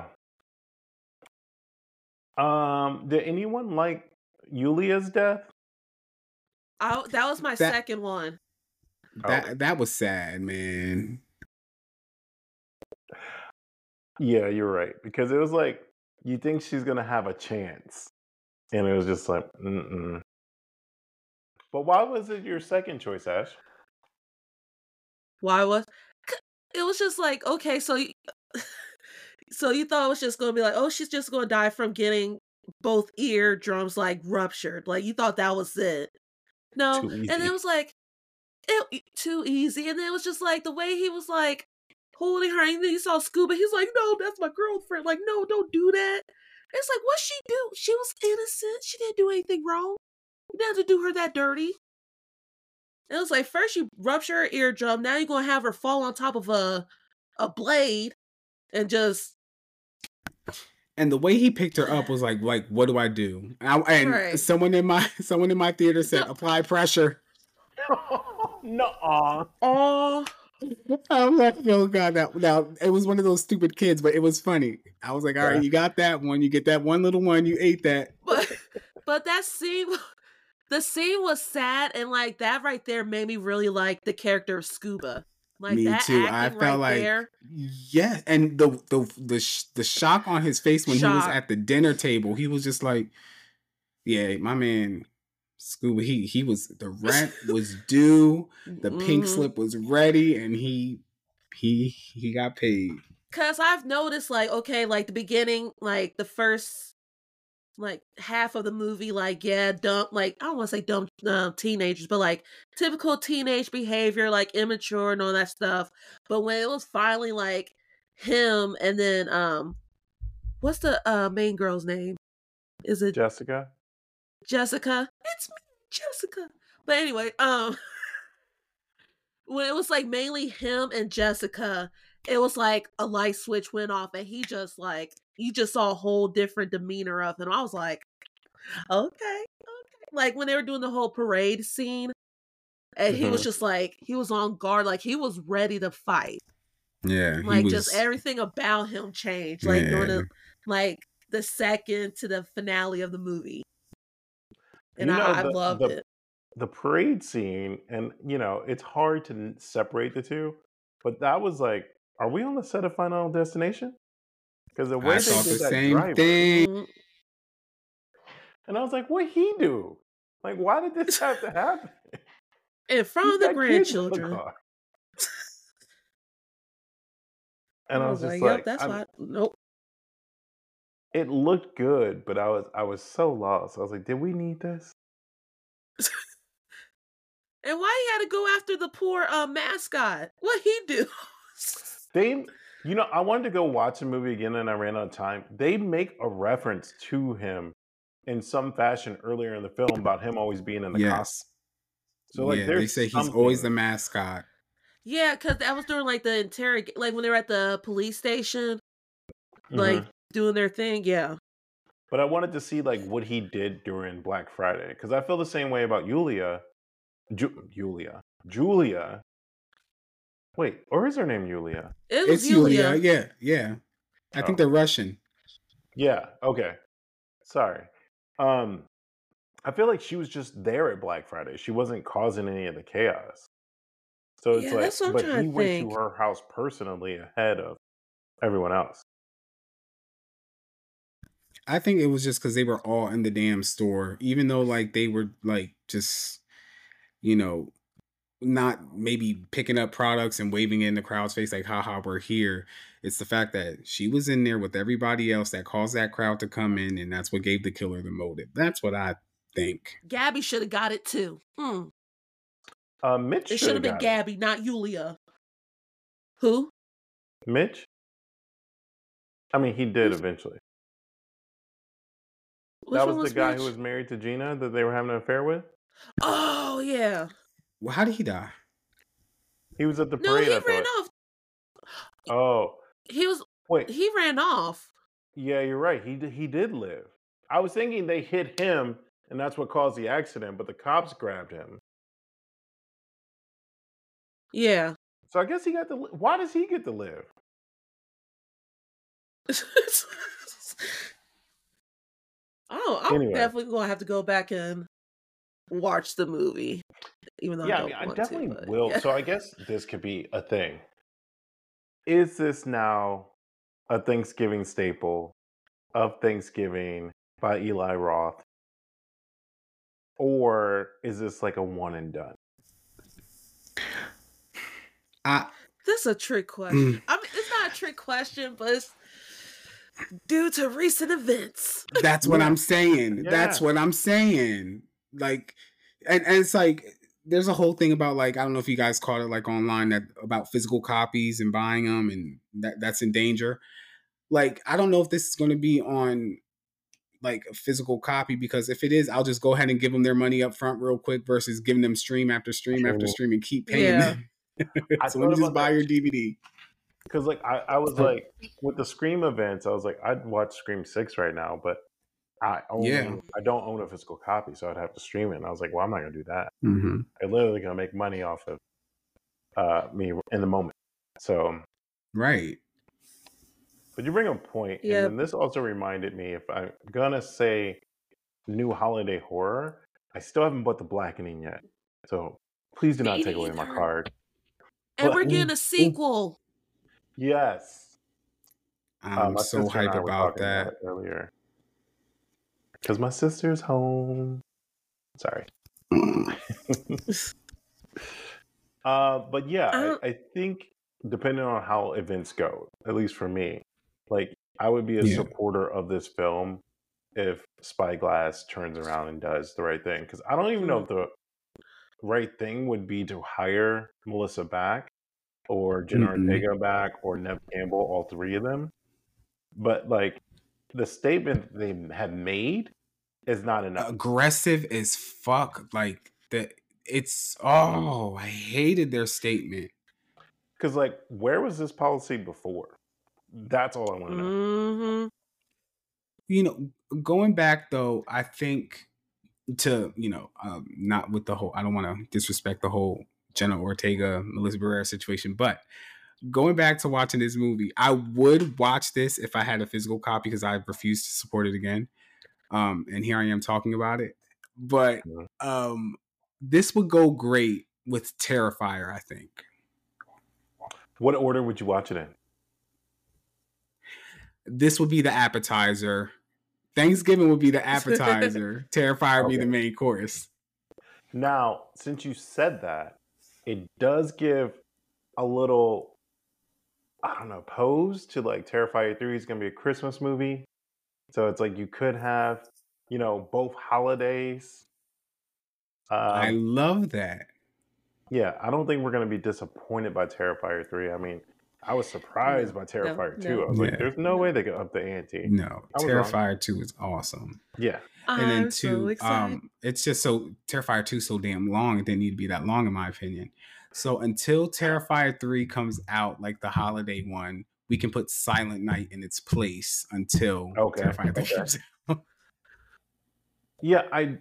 Did anyone like Yulia's death? That was my second one. That was sad, man. Yeah, you're right. Because it was like, you think she's gonna have a chance. And it was just like, mm-mm. But why was it your second choice, Ash? Why was it was just like, okay, so you thought it was just gonna be like, oh, she's just gonna die from getting both eardrums like ruptured. Like you thought that was it. No. And it was like too easy. And then it was just like the way he was like holding her, and then he saw Scuba. He's like, no, that's my girlfriend. Like, no, don't do that. It's like, what she do? She was innocent. She didn't do anything wrong. You didn't have to do her that dirty. It was like, first you rupture her eardrum, now you're gonna have her fall on top of a blade and just. And the way he picked her up was like what do I do? And right. someone in my theater said, apply pressure. No. Oh. I'm like, oh God, now it was one of those stupid kids, but it was funny. I was like, all right, you got that one. You get that one little one. You ate that. But that scene, the scene was sad, and like that right there made me really like the character of Scuba. Like me that too. I felt like there. Yeah, and the shock on his face when he was at the dinner table, he was just like, yeah, my man. Scuba, he was, the rent was due, the pink slip was ready, and he got paid. Cause I've noticed, like, okay, like the beginning, like the first like half of the movie, like, yeah, dumb, like I don't want to say dumb teenagers, but like typical teenage behavior, like immature and all that stuff. But when it was finally like him, and then what's the main girl's name? Is it Jessica? Jessica? It's me, Jessica. But anyway, when it was like mainly him and Jessica, it was like a light switch went off, and he just like, you just saw a whole different demeanor of him. I was like, okay. Like when they were doing the whole parade scene, and he was just like, he was on guard, like he was ready to fight. Yeah, like just everything about him changed. Like during the second to the finale of the movie. And I loved it. The parade scene, and it's hard to separate the two, but that was like, are we on the set of Final Destination? Because the way I thought the same thing. And I was like, what'd he do? Like, why did this have to happen? In front of the grandchildren. And I was just like, that's why. Nope. It looked good, but I was so lost. I was like, did we need this? And why he had to go after the poor mascot? What'd he do? I wanted to go watch the movie again, and I ran out of time. They make a reference to him in some fashion earlier in the film about him always being in the costume. So like, they say he's always the mascot. Yeah, because that was during like the like when they were at the police station, like doing their thing. Yeah. But I wanted to see like what he did during Black Friday, because I feel the same way about Julia. Wait, or is her name Julia? It's Julia. Yeah. I think they're Russian. Yeah. Okay. Sorry. I feel like she was just there at Black Friday. She wasn't causing any of the chaos. So it's like, but he went to her house personally ahead of everyone else. I think it was just because they were all in the damn store, even though like they were like just, not maybe picking up products and waving it in the crowd's face like, haha, we're here. It's the fact that she was in there with everybody else that caused that crowd to come in, and that's what gave the killer the motive. That's what I think. Gabby should have got it too. Mitch. It should have been Gabby, not Julia. Who? Mitch? I mean, he did eventually. That was the guy who was married to Gina that they were having an affair with? Oh, yeah. Well, how did he die? He was at the No, parade. he I ran thought. off. Oh, He was. wait. He ran off. Yeah, you're right. He did live. I was thinking they hit him, and that's what caused the accident. But the cops grabbed him. Yeah. So I guess he got to. Why does he get to live? Oh, I'm Anyway. definitely gonna have to go back and watch the movie, even though Yeah, I don't I want definitely to. But will. yeah. So I guess this could be a thing. Is this now a Thanksgiving staple of Thanksgiving by Eli Roth? Or is this like a one and done? That's a trick question. I mean, it's not a trick question, but it's due to recent events. That's what I'm saying. Yeah. That's what I'm saying. Like, and it's like, there's a whole thing about, like, I don't know if you guys caught it, like, online, that about physical copies and buying them, and that's in danger. Like, I don't know if this is going to be on, like, a physical copy, because if it is, I'll just go ahead and give them their money up front real quick versus giving them stream after stream after stream and keep paying them. So let me just buy your DVD. Because, like, I was like, with the Scream events, I was like, I'd watch Scream 6 right now, but I don't own a physical copy, so I'd have to stream it. And I was like, well, I'm not going to do that. Mm-hmm. I'm literally going to make money off of me in the moment. So, right. But you bring a point, and then this also reminded me, if I'm going to say new holiday horror, I still haven't bought The Blackening yet. So please do not take away my card. And we're getting a sequel. Yes. I'm so hyped about that. Earlier. Because my sister's home. Sorry. But yeah, I think depending on how events go, at least for me, like, I would be a supporter of this film if Spyglass turns around and does the right thing. Because I don't even know if the right thing would be to hire Melissa back or Jenna Ortega back or Neve Campbell, all three of them. But, like, the statement they have made is not enough. Aggressive as fuck. Like, I hated their statement. Because, like, where was this policy before? That's all I want to know. Mm-hmm. You know, going back, though, I think to, not with the whole, I don't want to disrespect the whole Jenna Ortega, Melissa Barrera situation, but going back to watching this movie, I would watch this if I had a physical copy, because I refuse to support it again. And here I am talking about it. But this would go great with Terrifier, I think. What order would you watch it in? This would be the appetizer. Thanksgiving would be the appetizer. Terrifier would be the main course. Now, since you said that, it does give a little, I don't know, pose to, like, Terrifier 3 is going to be a Christmas movie. So it's like you could have, both holidays. I love that. Yeah, I don't think we're going to be disappointed by Terrifier 3. I mean, I was surprised by Terrifier 2. I was like, there's no way they could up the ante. No, Terrifier 2 is awesome. Yeah. And then 2, it's just so, Terrifier 2 is so damn long, it didn't need to be that long, in my opinion. So until Terrifier 3 comes out, like the holiday one, we can put Silent Night in its place until Terrifier 3 comes out. Yeah,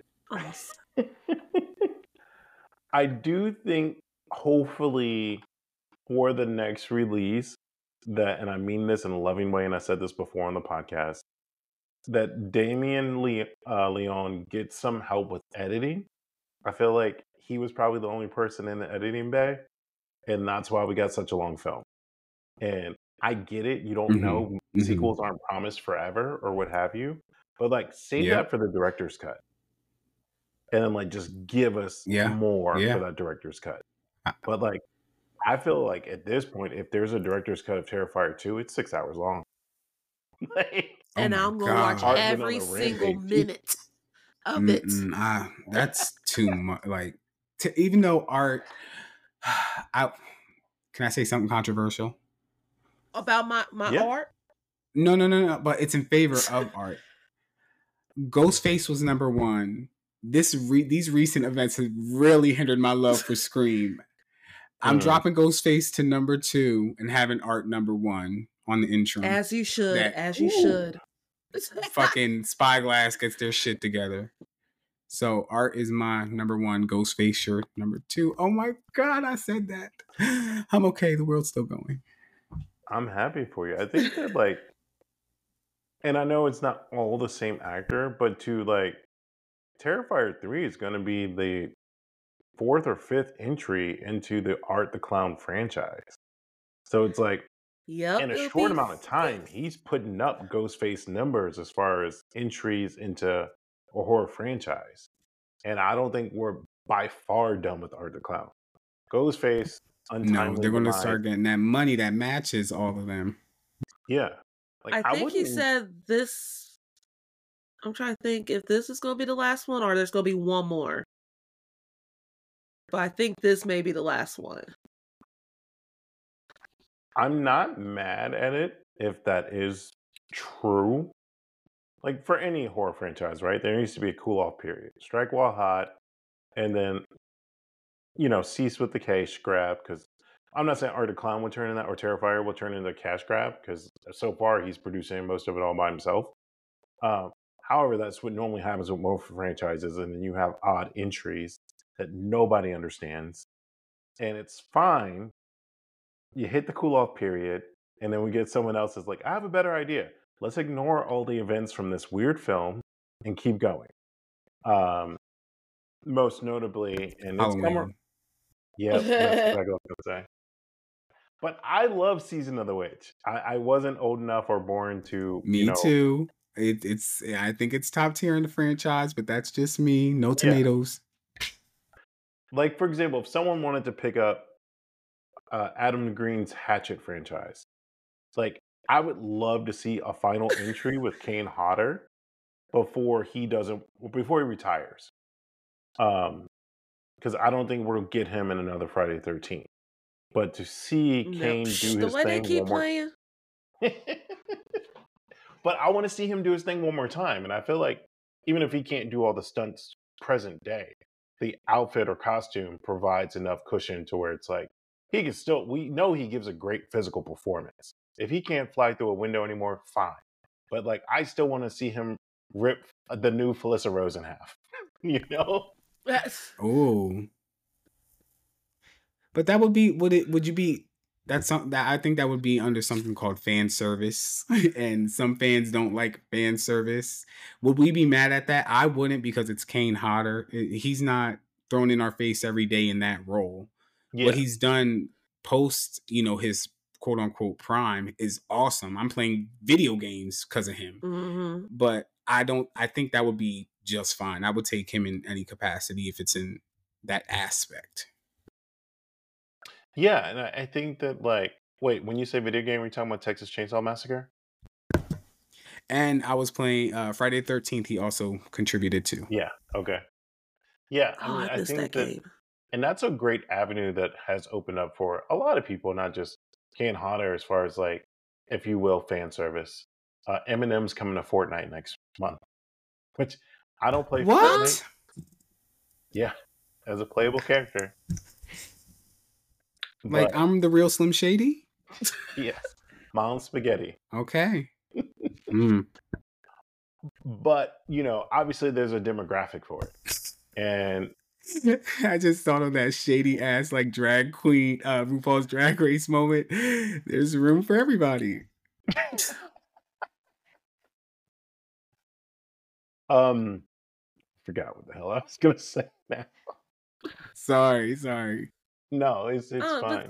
I do think, hopefully, for the next release, that, and I mean this in a loving way, and I said this before on the podcast, that Damien Leone gets some help with editing. I feel like he was probably the only person in the editing bay, and that's why we got such a long film. And I get it. You don't know. Sequels aren't promised forever or what have you. But, like, save that for the director's cut. And then, like, just give us more for that director's cut. But, like, I feel like at this point, if there's a director's cut of Terrifier 2, it's 6 hours long. And I'm going to watch every single minute of it. That's too much. Like, even though art, can I say something controversial? About my art? No, but it's in favor of art. Ghostface was number 1. these recent events have really hindered my love for Scream. I'm dropping Ghostface to number 2 and having Art number 1 on the interim. As you should. You should. Fucking Spyglass gets their shit together. So Art is my number 1, Ghostface shirt number 2. Oh my God, I said that. I'm okay. The world's still going. I'm happy for you. I think that like, and I know it's not all the same actor, but to like, Terrifier 3 is going to be the 4th or 5th entry into the Art the Clown franchise. So it's like, in a short amount of time, he's putting up Ghostface numbers as far as entries into a horror franchise. And I don't think we're by far done with Art the Clown. Ghostface, no, they're going to start getting that money that matches all of them. Yeah. Like, I think he said this. I'm trying to think if this is going to be the last one or there's going to be one more. But I think this may be the last one. I'm not mad at it if that is true. Like for any horror franchise, right? There needs to be a cool off period. Strike while hot, and then, cease with the cash grab. Because I'm not saying Art the Clown will turn in that or Terrifier will turn into a cash grab. Because so far he's producing most of it all by himself. However, that's what normally happens with most franchises, and then you have odd entries that nobody understands, and it's fine. You hit the cool-off period, and then we get someone else that's like, I have a better idea. Let's ignore all the events from this weird film and keep going. Most notably, and it's yeah, that's exactly what I was going to say. But I love Season of the Witch. I wasn't old enough or born to. Me too. It's I think it's top tier in the franchise, but that's just me. No tomatoes. Yeah. Like, for example, if someone wanted to pick up Adam Green's Hatchet franchise, like, I would love to see a final entry with Kane Hodder before he retires. Because I don't think we'll get him in another Friday the 13th. But to see Kane do his thing, the way they keep playing. But I want to see him do his thing one more time. And I feel like even if he can't do all the stunts present day, the outfit or costume provides enough cushion to where it's like, he can still, we know he gives a great physical performance. If he can't fly through a window anymore, fine. But like, I still want to see him rip the new Felissa Rose in half, Yes. Oh. But that would be, would you be, that's something that I think that would be under something called fan service, and some fans don't like fan service. Would we be mad at that? I wouldn't, because it's Kane Hodder. He's not thrown in our face every day in that role. Yeah. What he's done post, his quote unquote prime is awesome. I'm playing video games because of him. Mm-hmm. But I think that would be just fine. I would take him in any capacity if it's in that aspect. Yeah, and I think that, like, wait, when you say video game, are you talking about Texas Chainsaw Massacre? And I was playing Friday the 13th. He also contributed to. Yeah. Okay. Yeah, I think that game. And that's a great avenue that has opened up for a lot of people, not just Kane Hodder, as far as, like, if you will, fan service. Eminem's coming to Fortnite next month, which I don't play. What? Fortnite. Yeah, as a playable character. Like, but, I'm the real Slim Shady? Yes. Mom Spaghetti. Okay. But, obviously there's a demographic for it. And I just thought of that shady ass, like, drag queen, RuPaul's Drag Race moment. There's room for everybody. Forgot what the hell I was going to say now. Sorry. No, it's fine.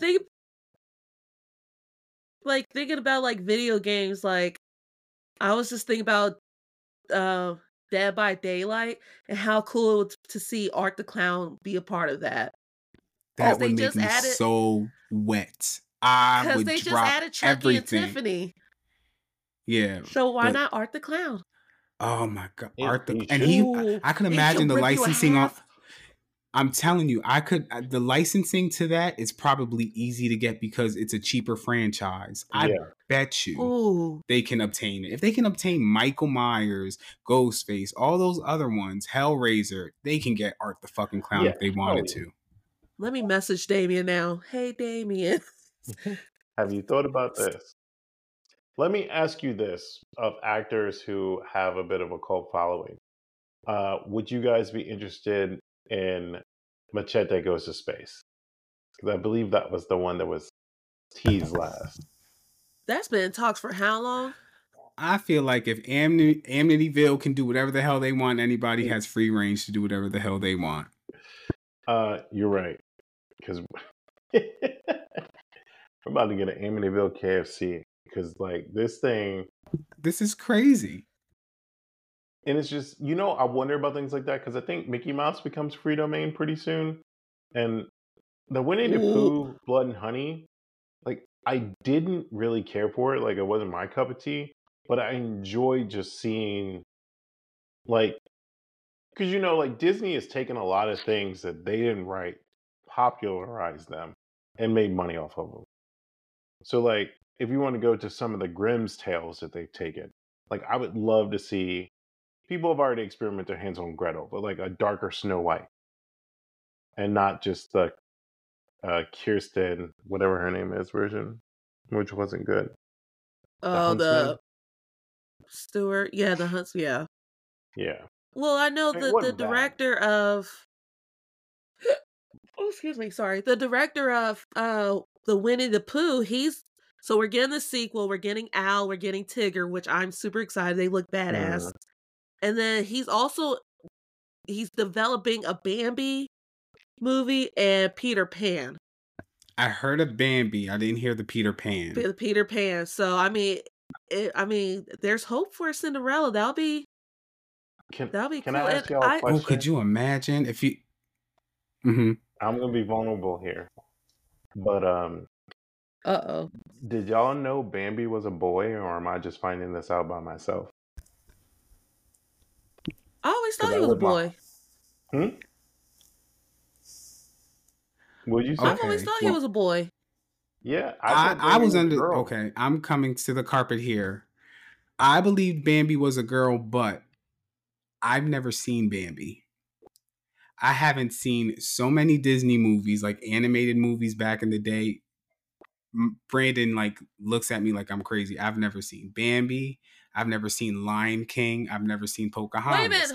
Thinking about, like, video games, like, I was just thinking about Dead by Daylight and how cool it was to see Art the Clown be a part of that. That would make me so wet. I would they drop just added Chucky everything. and Tiffany. Yeah. So why not Art the Clown? Oh my God, Art the, and I can imagine the licensing on. I'm telling you, the licensing to that is probably easy to get because it's a cheaper franchise. I bet you they can obtain it. If they can obtain Michael Myers, Ghostface, all those other ones, Hellraiser, they can get Art the fucking Clown if they wanted to. Let me message Damien now. Hey, Damien. Have you thought about this? Let me ask you this of actors who have a bit of a cult following. Would you guys be interested in Machete Goes to Space? Because I believe that was the one that was teased last. That's been in talks for how long? I feel like if Amityville can do whatever the hell they want, anybody has free range to do whatever the hell they want. You're right. Because we're about to get an Amityville KFC. Because, like, this is crazy. And it's just, I wonder about things like that. Because I think Mickey Mouse becomes free domain pretty soon. And the Winnie the Pooh, Blood and Honey, like, I didn't really care for it. Like, it wasn't my cup of tea. But I enjoyed just seeing, like, because, like, Disney has taken a lot of things that they didn't write, popularized them, and made money off of them. So, like, if you want to go to some of the Grimm's tales that they've taken, like, I would love to see, people have already experimented their hands on Gretel, but, like, a darker Snow White. And not just the Kirsten, whatever her name is, version, which wasn't good. The Stewart, the Hunts, yeah. Well, I know the director of. Oh, excuse me. Sorry, the director of the Winnie the Pooh. So we're getting the sequel. We're getting Al. We're getting Tigger, which I'm super excited. They look badass. And then he's developing a Bambi movie and Peter Pan. I heard of Bambi. I didn't hear the Peter Pan. The Peter Pan. So I mean, there's hope for Cinderella. That'll be cool. Can I ask y'all a question? Oh, could you imagine if you? I'm gonna be vulnerable here, but did y'all know Bambi was a boy, or am I just finding this out by myself? I always thought he was a boy. Would you say? I've always thought he was a boy. Yeah, I was under. Okay, I'm coming to the carpet here. I believe Bambi was a girl, but I've never seen Bambi. I haven't seen so many Disney movies, like animated movies back in the day. Brandon looks at me like I'm crazy. I've never seen Bambi. I've never seen Lion King. I've never seen Pocahontas.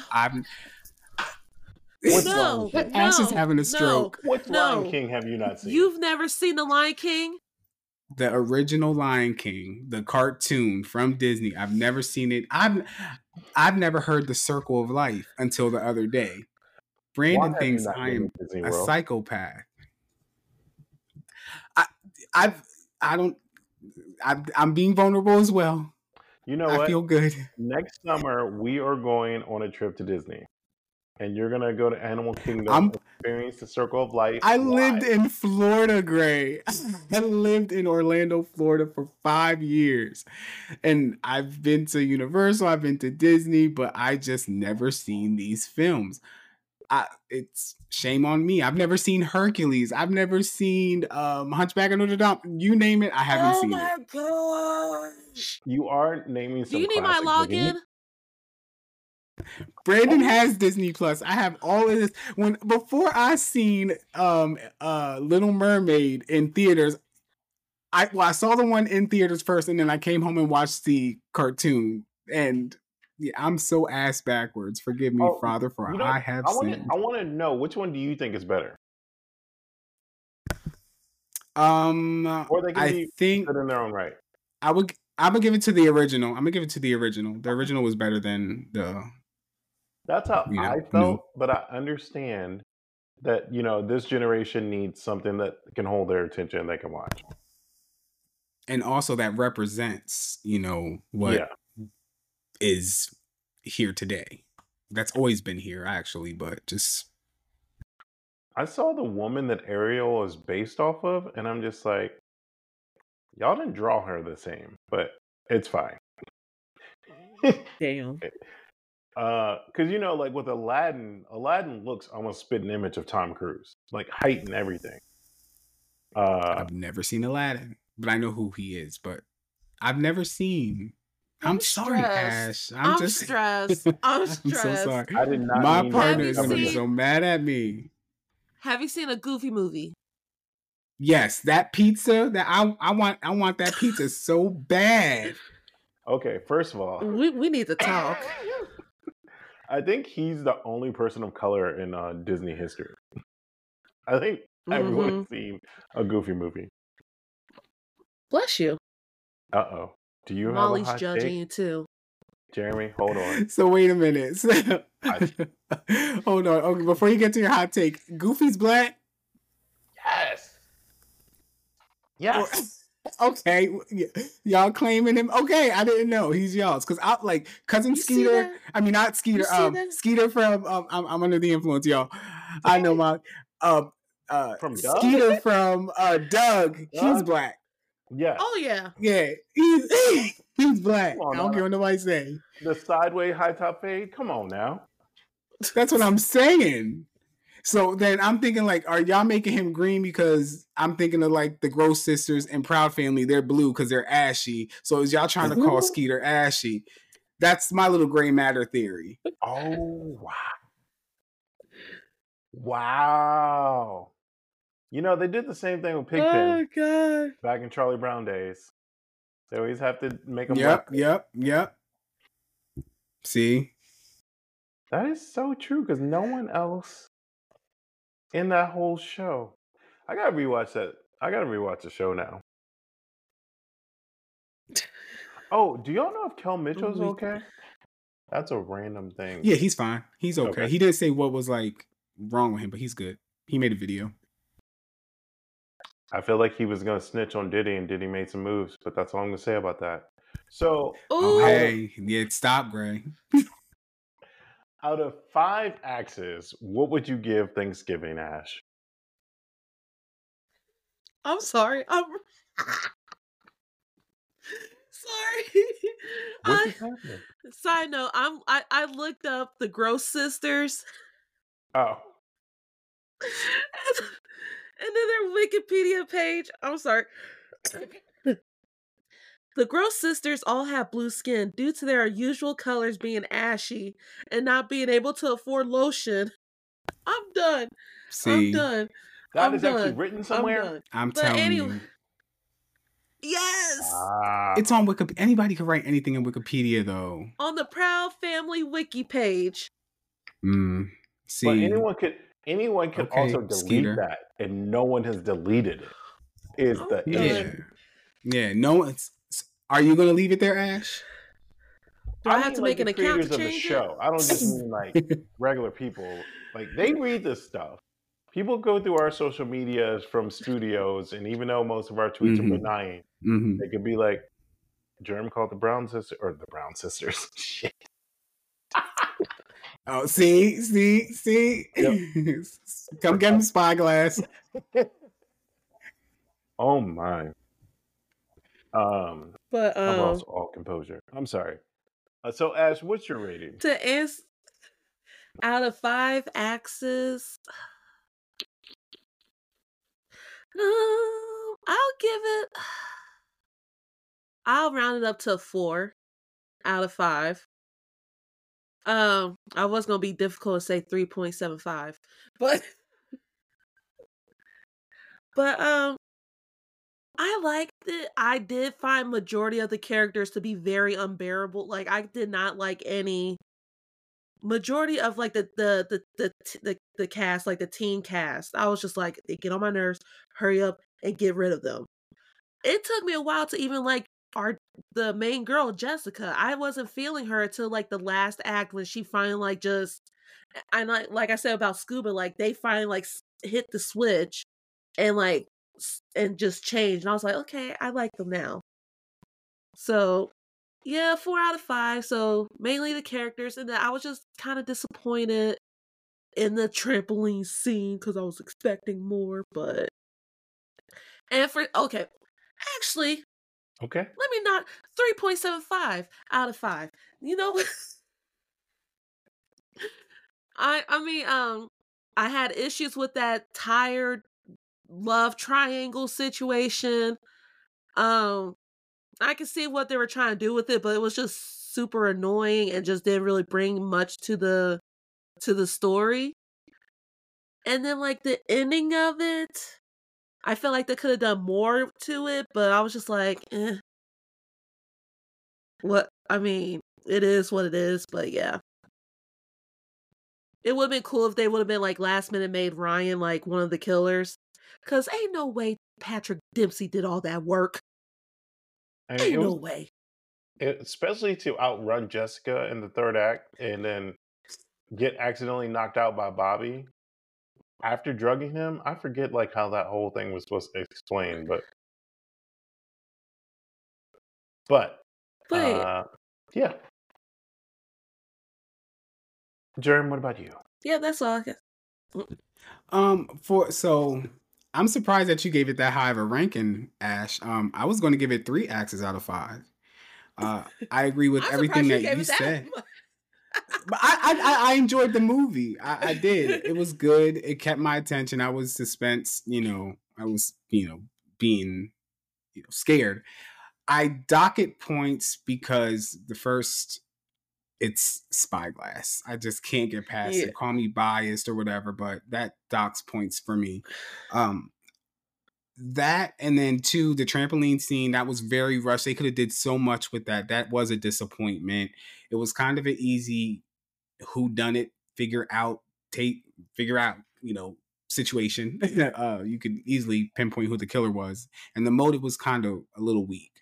Ash is having a stroke. Which Lion King have you not seen? You've never seen the Lion King? The original Lion King, the cartoon from Disney. I've never seen it. I've never heard The Circle of Life until the other day. Brandon thinks I am a psychopath. I'm being vulnerable as well. You know what? I feel good. Next summer, we are going on a trip to Disney. And you're going to go to Animal Kingdom, experience the Circle of Life. I lived in Florida, Gray. I lived in Orlando, Florida for 5 years. And I've been to Universal, I've been to Disney, but I just never seen these films. It's shame on me. I've never seen Hercules. I've never seen Hunchback of Notre Dame. You name it, I haven't seen it. Oh my gosh. You are naming some. Do you need my login? Brandon has Disney Plus. I have all of this. Before I seen Little Mermaid in theaters, I saw the one in theaters first, and then I came home and watched the cartoon. And yeah, I'm so ass backwards. Forgive me, Father, for I have sinned. I want to know, which one do you think is better? Or they can be good in their own right. I'm gonna give it to the original. I'm gonna give it to the original. The original was better than the. That's how I felt, but I understand that this generation needs something that can hold their attention and they can watch, and also that represents what is here today. That's always been here, actually, but just. I saw the woman that Ariel is based off of, and I'm just like, y'all didn't draw her the same, but it's fine. Damn. Because like with Aladdin looks almost spit an image of Tom Cruise, like height and everything. I've never seen Aladdin, but I know who he is. But I've never seen. I'm sorry, Ash. I'm just stressed. I'm so sorry. I did not. My partner is gonna be so mad at me. Have you seen a Goofy movie? Yes, that pizza. That I want that pizza so bad. Okay, first of all, we need to talk. I think he's the only person of color in Disney history. I think everyone's seen a Goofy movie. Bless you. Uh-oh. Do you Molly's have a hot judging take? you too. Jeremy, hold on. So wait a minute. Hold on. Okay, before you get to your hot take, Goofy's black? Yes. Okay. Y'all claiming him? Okay, I didn't know. He's y'all's. Because I like Cousin Skeeter. I mean, not Skeeter. Skeeter from I'm under the influence, y'all. I know my from Skeeter from Doug. He's black. Yeah. Oh yeah. Yeah. He's black. I don't care what nobody say. The sideways high top fade. Come on now. That's what I'm saying. So then I'm thinking like, are y'all making him green because I'm thinking of like the Gross Sisters and Proud Family? They're blue because they're ashy. So is y'all trying to call Skeeter ashy? That's my little gray matter theory. Oh wow. Wow. They did the same thing with Pigpen. Oh god. Back in Charlie Brown days. They always have to make them Yep. See? That is so true because no one else in that whole show. I gotta rewatch that. I gotta rewatch the show now. Oh, do y'all know if Kel Mitchell's okay? That's a random thing. Yeah, he's fine. He's okay. He didn't say what was like wrong with him, but he's good. He made a video. I feel like he was gonna snitch on Diddy, and Diddy made some moves, but that's all I'm gonna say about that. So, stop, Gray. Out of 5 axes, what would you give Thanksgiving, Ash? I'm sorry. Sorry. Side note, I looked up the Gross Sisters. Oh. And then their Wikipedia page. I'm sorry. The Gross Sisters all have blue skin due to their usual colors being ashy and not being able to afford lotion. I'm done. I'm done. That is actually written somewhere? I'm telling you. Yes. It's on Wikipedia. Anybody can write anything in Wikipedia, though. On the Proud Family wiki page. See. But anyone could also delete that, and no one has deleted it. Is the issue? Yeah. No one's. Are you gonna leave it there, Ash? Do I have to make an account to change it? I don't just mean like regular people. Like they read this stuff. People go through our social medias from studios, and even though most of our tweets are benign, they could be like, "Germ called the Brown Sisters or the Brown Sisters." Shit. Oh, see. Yep. Come get him, Spyglass. Oh my. But I've lost all composure. I'm sorry. So Ash, what's your rating? To answer, out of 5 axes, I'll round it up to 4 out of 5. I was gonna be difficult to say 3.75, but I liked it. I did find majority of the characters to be very unbearable. Like I did not like any majority of like the cast, like the teen cast. I was just like, they get on my nerves. Hurry up and get rid of them. It took me a while to even like the main girl, Jessica. I wasn't feeling her until like the last act when she finally like just, and like I said about Scuba, like they finally like hit the switch and like and just changed. And I was like, okay, I like them now. So yeah, 4 out of 5. So mainly the characters, and then I was just kind of disappointed in the trampoline scene because I was expecting more. But actually. Okay. Let me not 3.75 out of 5. You know, I mean, I had issues with that tired love triangle situation. Um, I can see what they were trying to do with it, but it was just super annoying and just didn't really bring much to the story. And then like the ending of it, I feel like they could have done more to it, but I was just like, what? I mean, it is what it is, but yeah. It would have been cool if they would have been like last minute made Ryan like one of the killers. Cause ain't no way Patrick Dempsey did all that work. I mean, Ain't no way. especially to outrun Jessica in the third act and then get accidentally knocked out by Bobby after drugging him. I forget like how that whole thing was supposed to explain, but But yeah. Jerm, what about you? yeah, that's all I guess. I'm surprised that you gave it that high of a ranking, Ash. I was going to give it 3 axes out of 5. I agree with everything that you said. But I enjoyed the movie. I did. It was good. It kept my attention. I was suspense. I was being scared. I docket points because the first, it's Spyglass. I just can't get past it. Call me biased or whatever, but that docks points for me. That, and then 2, the trampoline scene, that was very rushed. They could have did so much with that. That was a disappointment. It was kind of an easy whodunit figure out situation. You could easily pinpoint who the killer was, and the motive was kind of a little weak.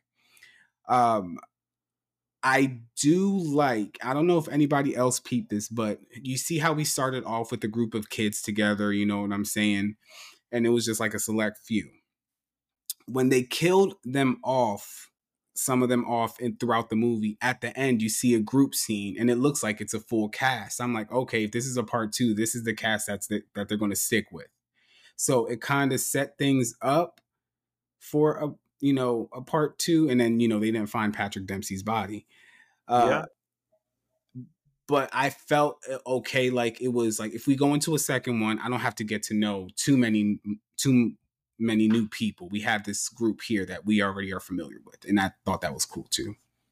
I do like, I don't know if anybody else peeped this, but you see how we started off with a group of kids together, you know what I'm saying? And it was just like a select few. When they killed them off, some of them off and throughout the movie, at the end, you see a group scene and it looks like it's a full cast. I'm like, okay, if this is a part 2, this is the cast that they're going to stick with. So it kind of set things up for a part 2, and then they didn't find Patrick Dempsey's body. Yeah. But I felt okay, like it was like if we go into a second one, I don't have to get to know too many new people. We have this group here that we already are familiar with, and I thought that was cool too.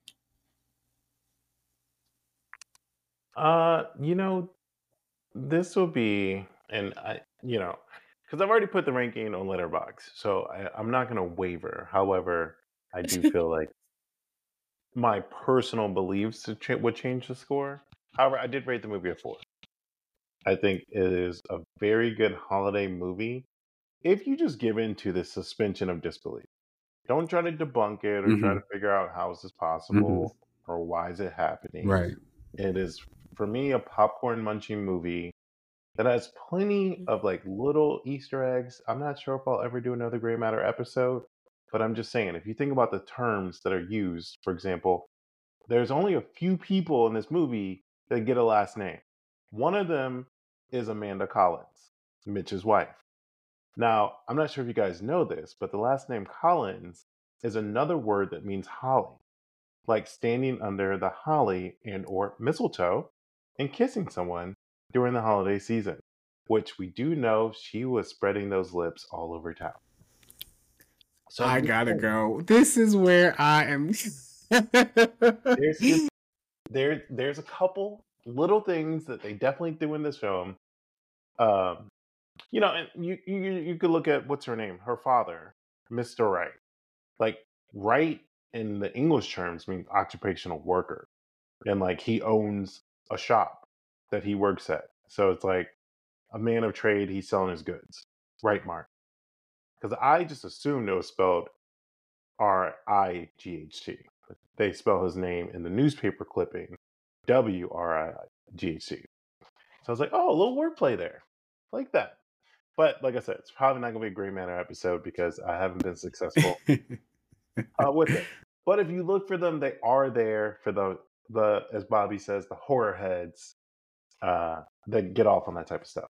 This will be, and because I've already put the ranking on Letterboxd, so I'm not going to waver. However, I do feel like my personal beliefs would change the score. However, I did rate the movie a 4. I think it is a very good holiday movie if you just give in to the suspension of disbelief. Don't try to debunk it or try to figure out how is this possible or why is it happening. Right. It is, for me, a popcorn munching movie that has plenty of like little Easter eggs. I'm not sure if I'll ever do another Gray Matter episode, but I'm just saying, if you think about the terms that are used, for example, there's only a few people in this movie that get a last name. One of them is Amanda Collins, Mitch's wife. Now, I'm not sure if you guys know this, but the last name Collins is another word that means holly, like standing under the holly and or mistletoe and kissing someone during the holiday season, which we do know she was spreading those lips all over town. So I gotta go. This is where I am. There's a couple little things that they definitely do in this film. And you could look at, what's her name? Her father, Mr. Wright. Like, Wright in the English terms means occupational worker. And like he owns a shop that he works at. So it's like a man of trade, he's selling his goods. Right, Mark? Because I just assumed it was spelled R-I-G-H-T. They spell his name in the newspaper clipping W-R-I-G-H-T. So I was like, oh, a little wordplay there. Like that. But like I said, it's probably not going to be a Gray Matter episode because I haven't been successful with it. But if you look for them, they are there for the as Bobby says, the horror heads that get off on that type of stuff.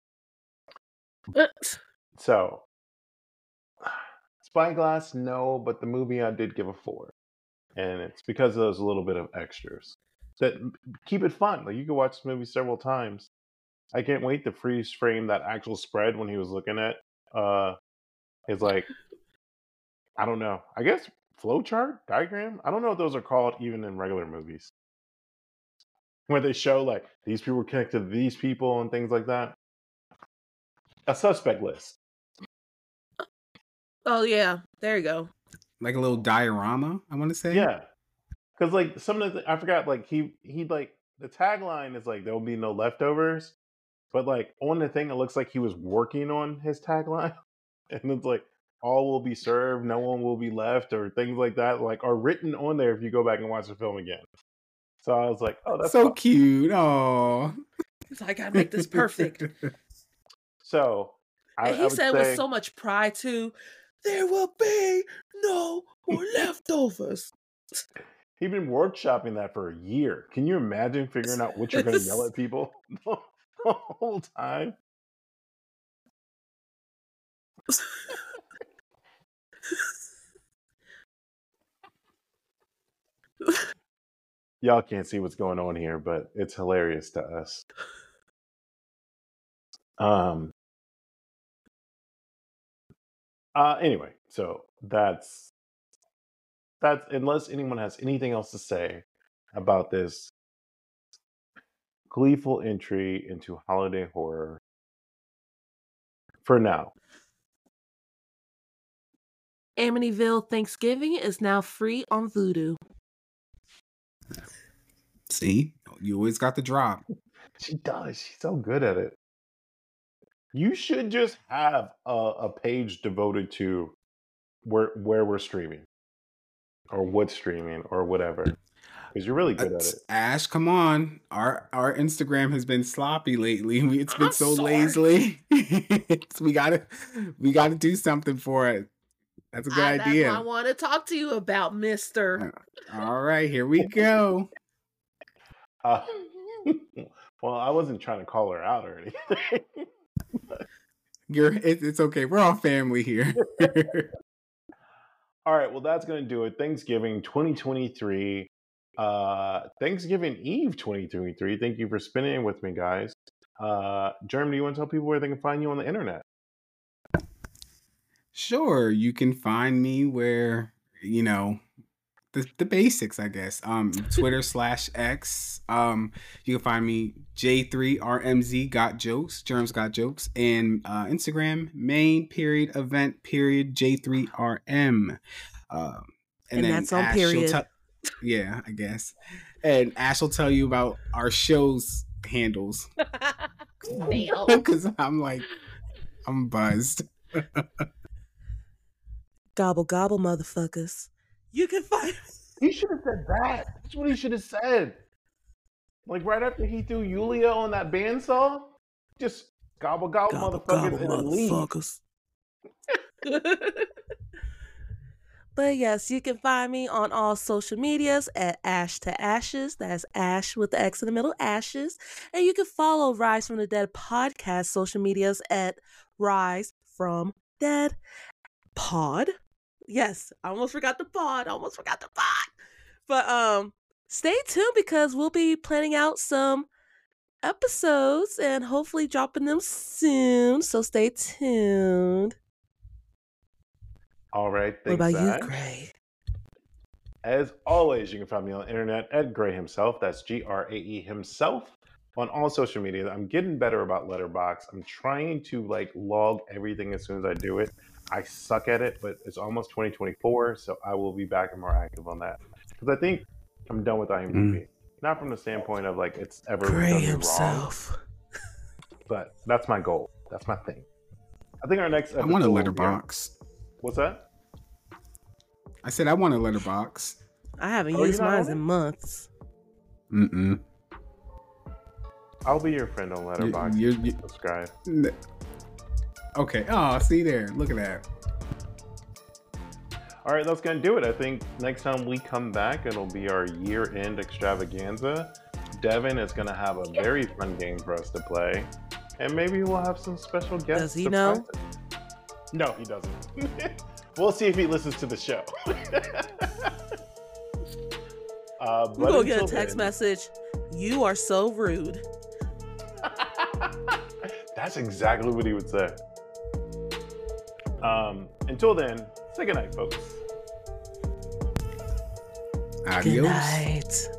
So, Spyglass, no, but the movie I did give a 4. And it's because of those little bit of extras that keep it fun. Like, you can watch this movie several times I can't wait to freeze frame that actual spread when he was looking at his like, I don't know, I guess flowchart diagram. I don't know what those are called even in regular movies, where they show like these people were connected to these people and things like that. A suspect list. Oh yeah, there you go. Like a little diorama, I want to say. Yeah, because like some of the I forgot. Like he like the tagline is like there will be no leftovers, but like on the thing it looks like he was working on his tagline, and it's like all will be served, no one will be left, or things like that. Like are written on there if you go back and watch the film again. So I was like, oh, that's so fun. Cute. Oh, he's like, I gotta make this perfect. So he said with so much pride too, there will be no more leftovers. He'd been workshopping that for a year. Can you imagine figuring out what you're going to yell at people the whole time? Y'all can't see what's going on here, but it's hilarious to us. Anyway, so that's unless anyone has anything else to say about this gleeful entry into holiday horror for now. Amityville Thanksgiving is now free on Vudu. See, you always got the drop. She does. She's so good at it. You should just have a page devoted to where we're streaming or what's streaming or whatever, because you're really good at it. Ash, come on. Our Instagram has been sloppy lately. It's been so lazily. we gotta do something for it. That's a good idea. That's what I want to talk to you about, mister. All right, here we go. Well, I wasn't trying to call her out or anything. It's okay. We're all family here. All right, well, that's going to do it. Thanksgiving 2023. Thanksgiving Eve 2023. Thank you for spending it with me, guys. Jeremy, do you want to tell people where they can find you on the internet? Sure. You can find me where, the basics, I guess. Twitter /X. You can find me J3RMZ Got Jokes, Germs Got Jokes, and Instagram main.event J3RM. And then that's on period. Yeah, I guess. And Ash will tell you about our show's handles. Because I'm buzzed. Gobble gobble, motherfuckers. You can find. He should have said that. That's what he should have said. Like right after he threw Yulia on that bandsaw, just gobble gobble, motherfuckers, and leave. But yes, you can find me on all social medias at Ash to Ashes. That's Ash with the X in the middle, Ashes. And you can follow Rise from the Dead podcast social medias at Rise from Dead Pod. Yes, I almost forgot the pod. But stay tuned because we'll be planning out some episodes and hopefully dropping them soon. So stay tuned. All right. Thanks, what about Zach. you, Gray? As always, you can find me on the internet at Gray himself. That's GRAE himself on all social media. I'm getting better about Letterboxd. I'm trying to log everything as soon as I do it. I suck at it, but it's almost 2024, so I will be back and more active on that. Because I think I'm done with IMDb. Not from the standpoint of it's ever Gray done me himself. wrong, but that's my goal. That's my thing. I think our next episode. I want a Letterboxd. What's that? I said I want a Letterboxd. I haven't used mine in months. I'll be your friend on Letterboxd. You subscribe. Okay. Oh, see there. Look at that. All right, that's going to do it. I think next time we come back, it'll be our year-end extravaganza. Devin is going to have a very fun game for us to play. And maybe we'll have some special guests. Does he know? No, he doesn't. We'll see if he listens to the show. We're going to get a text message. You are so rude. That's exactly what he would say. Until then, say goodnight, folks. Adios. Good night.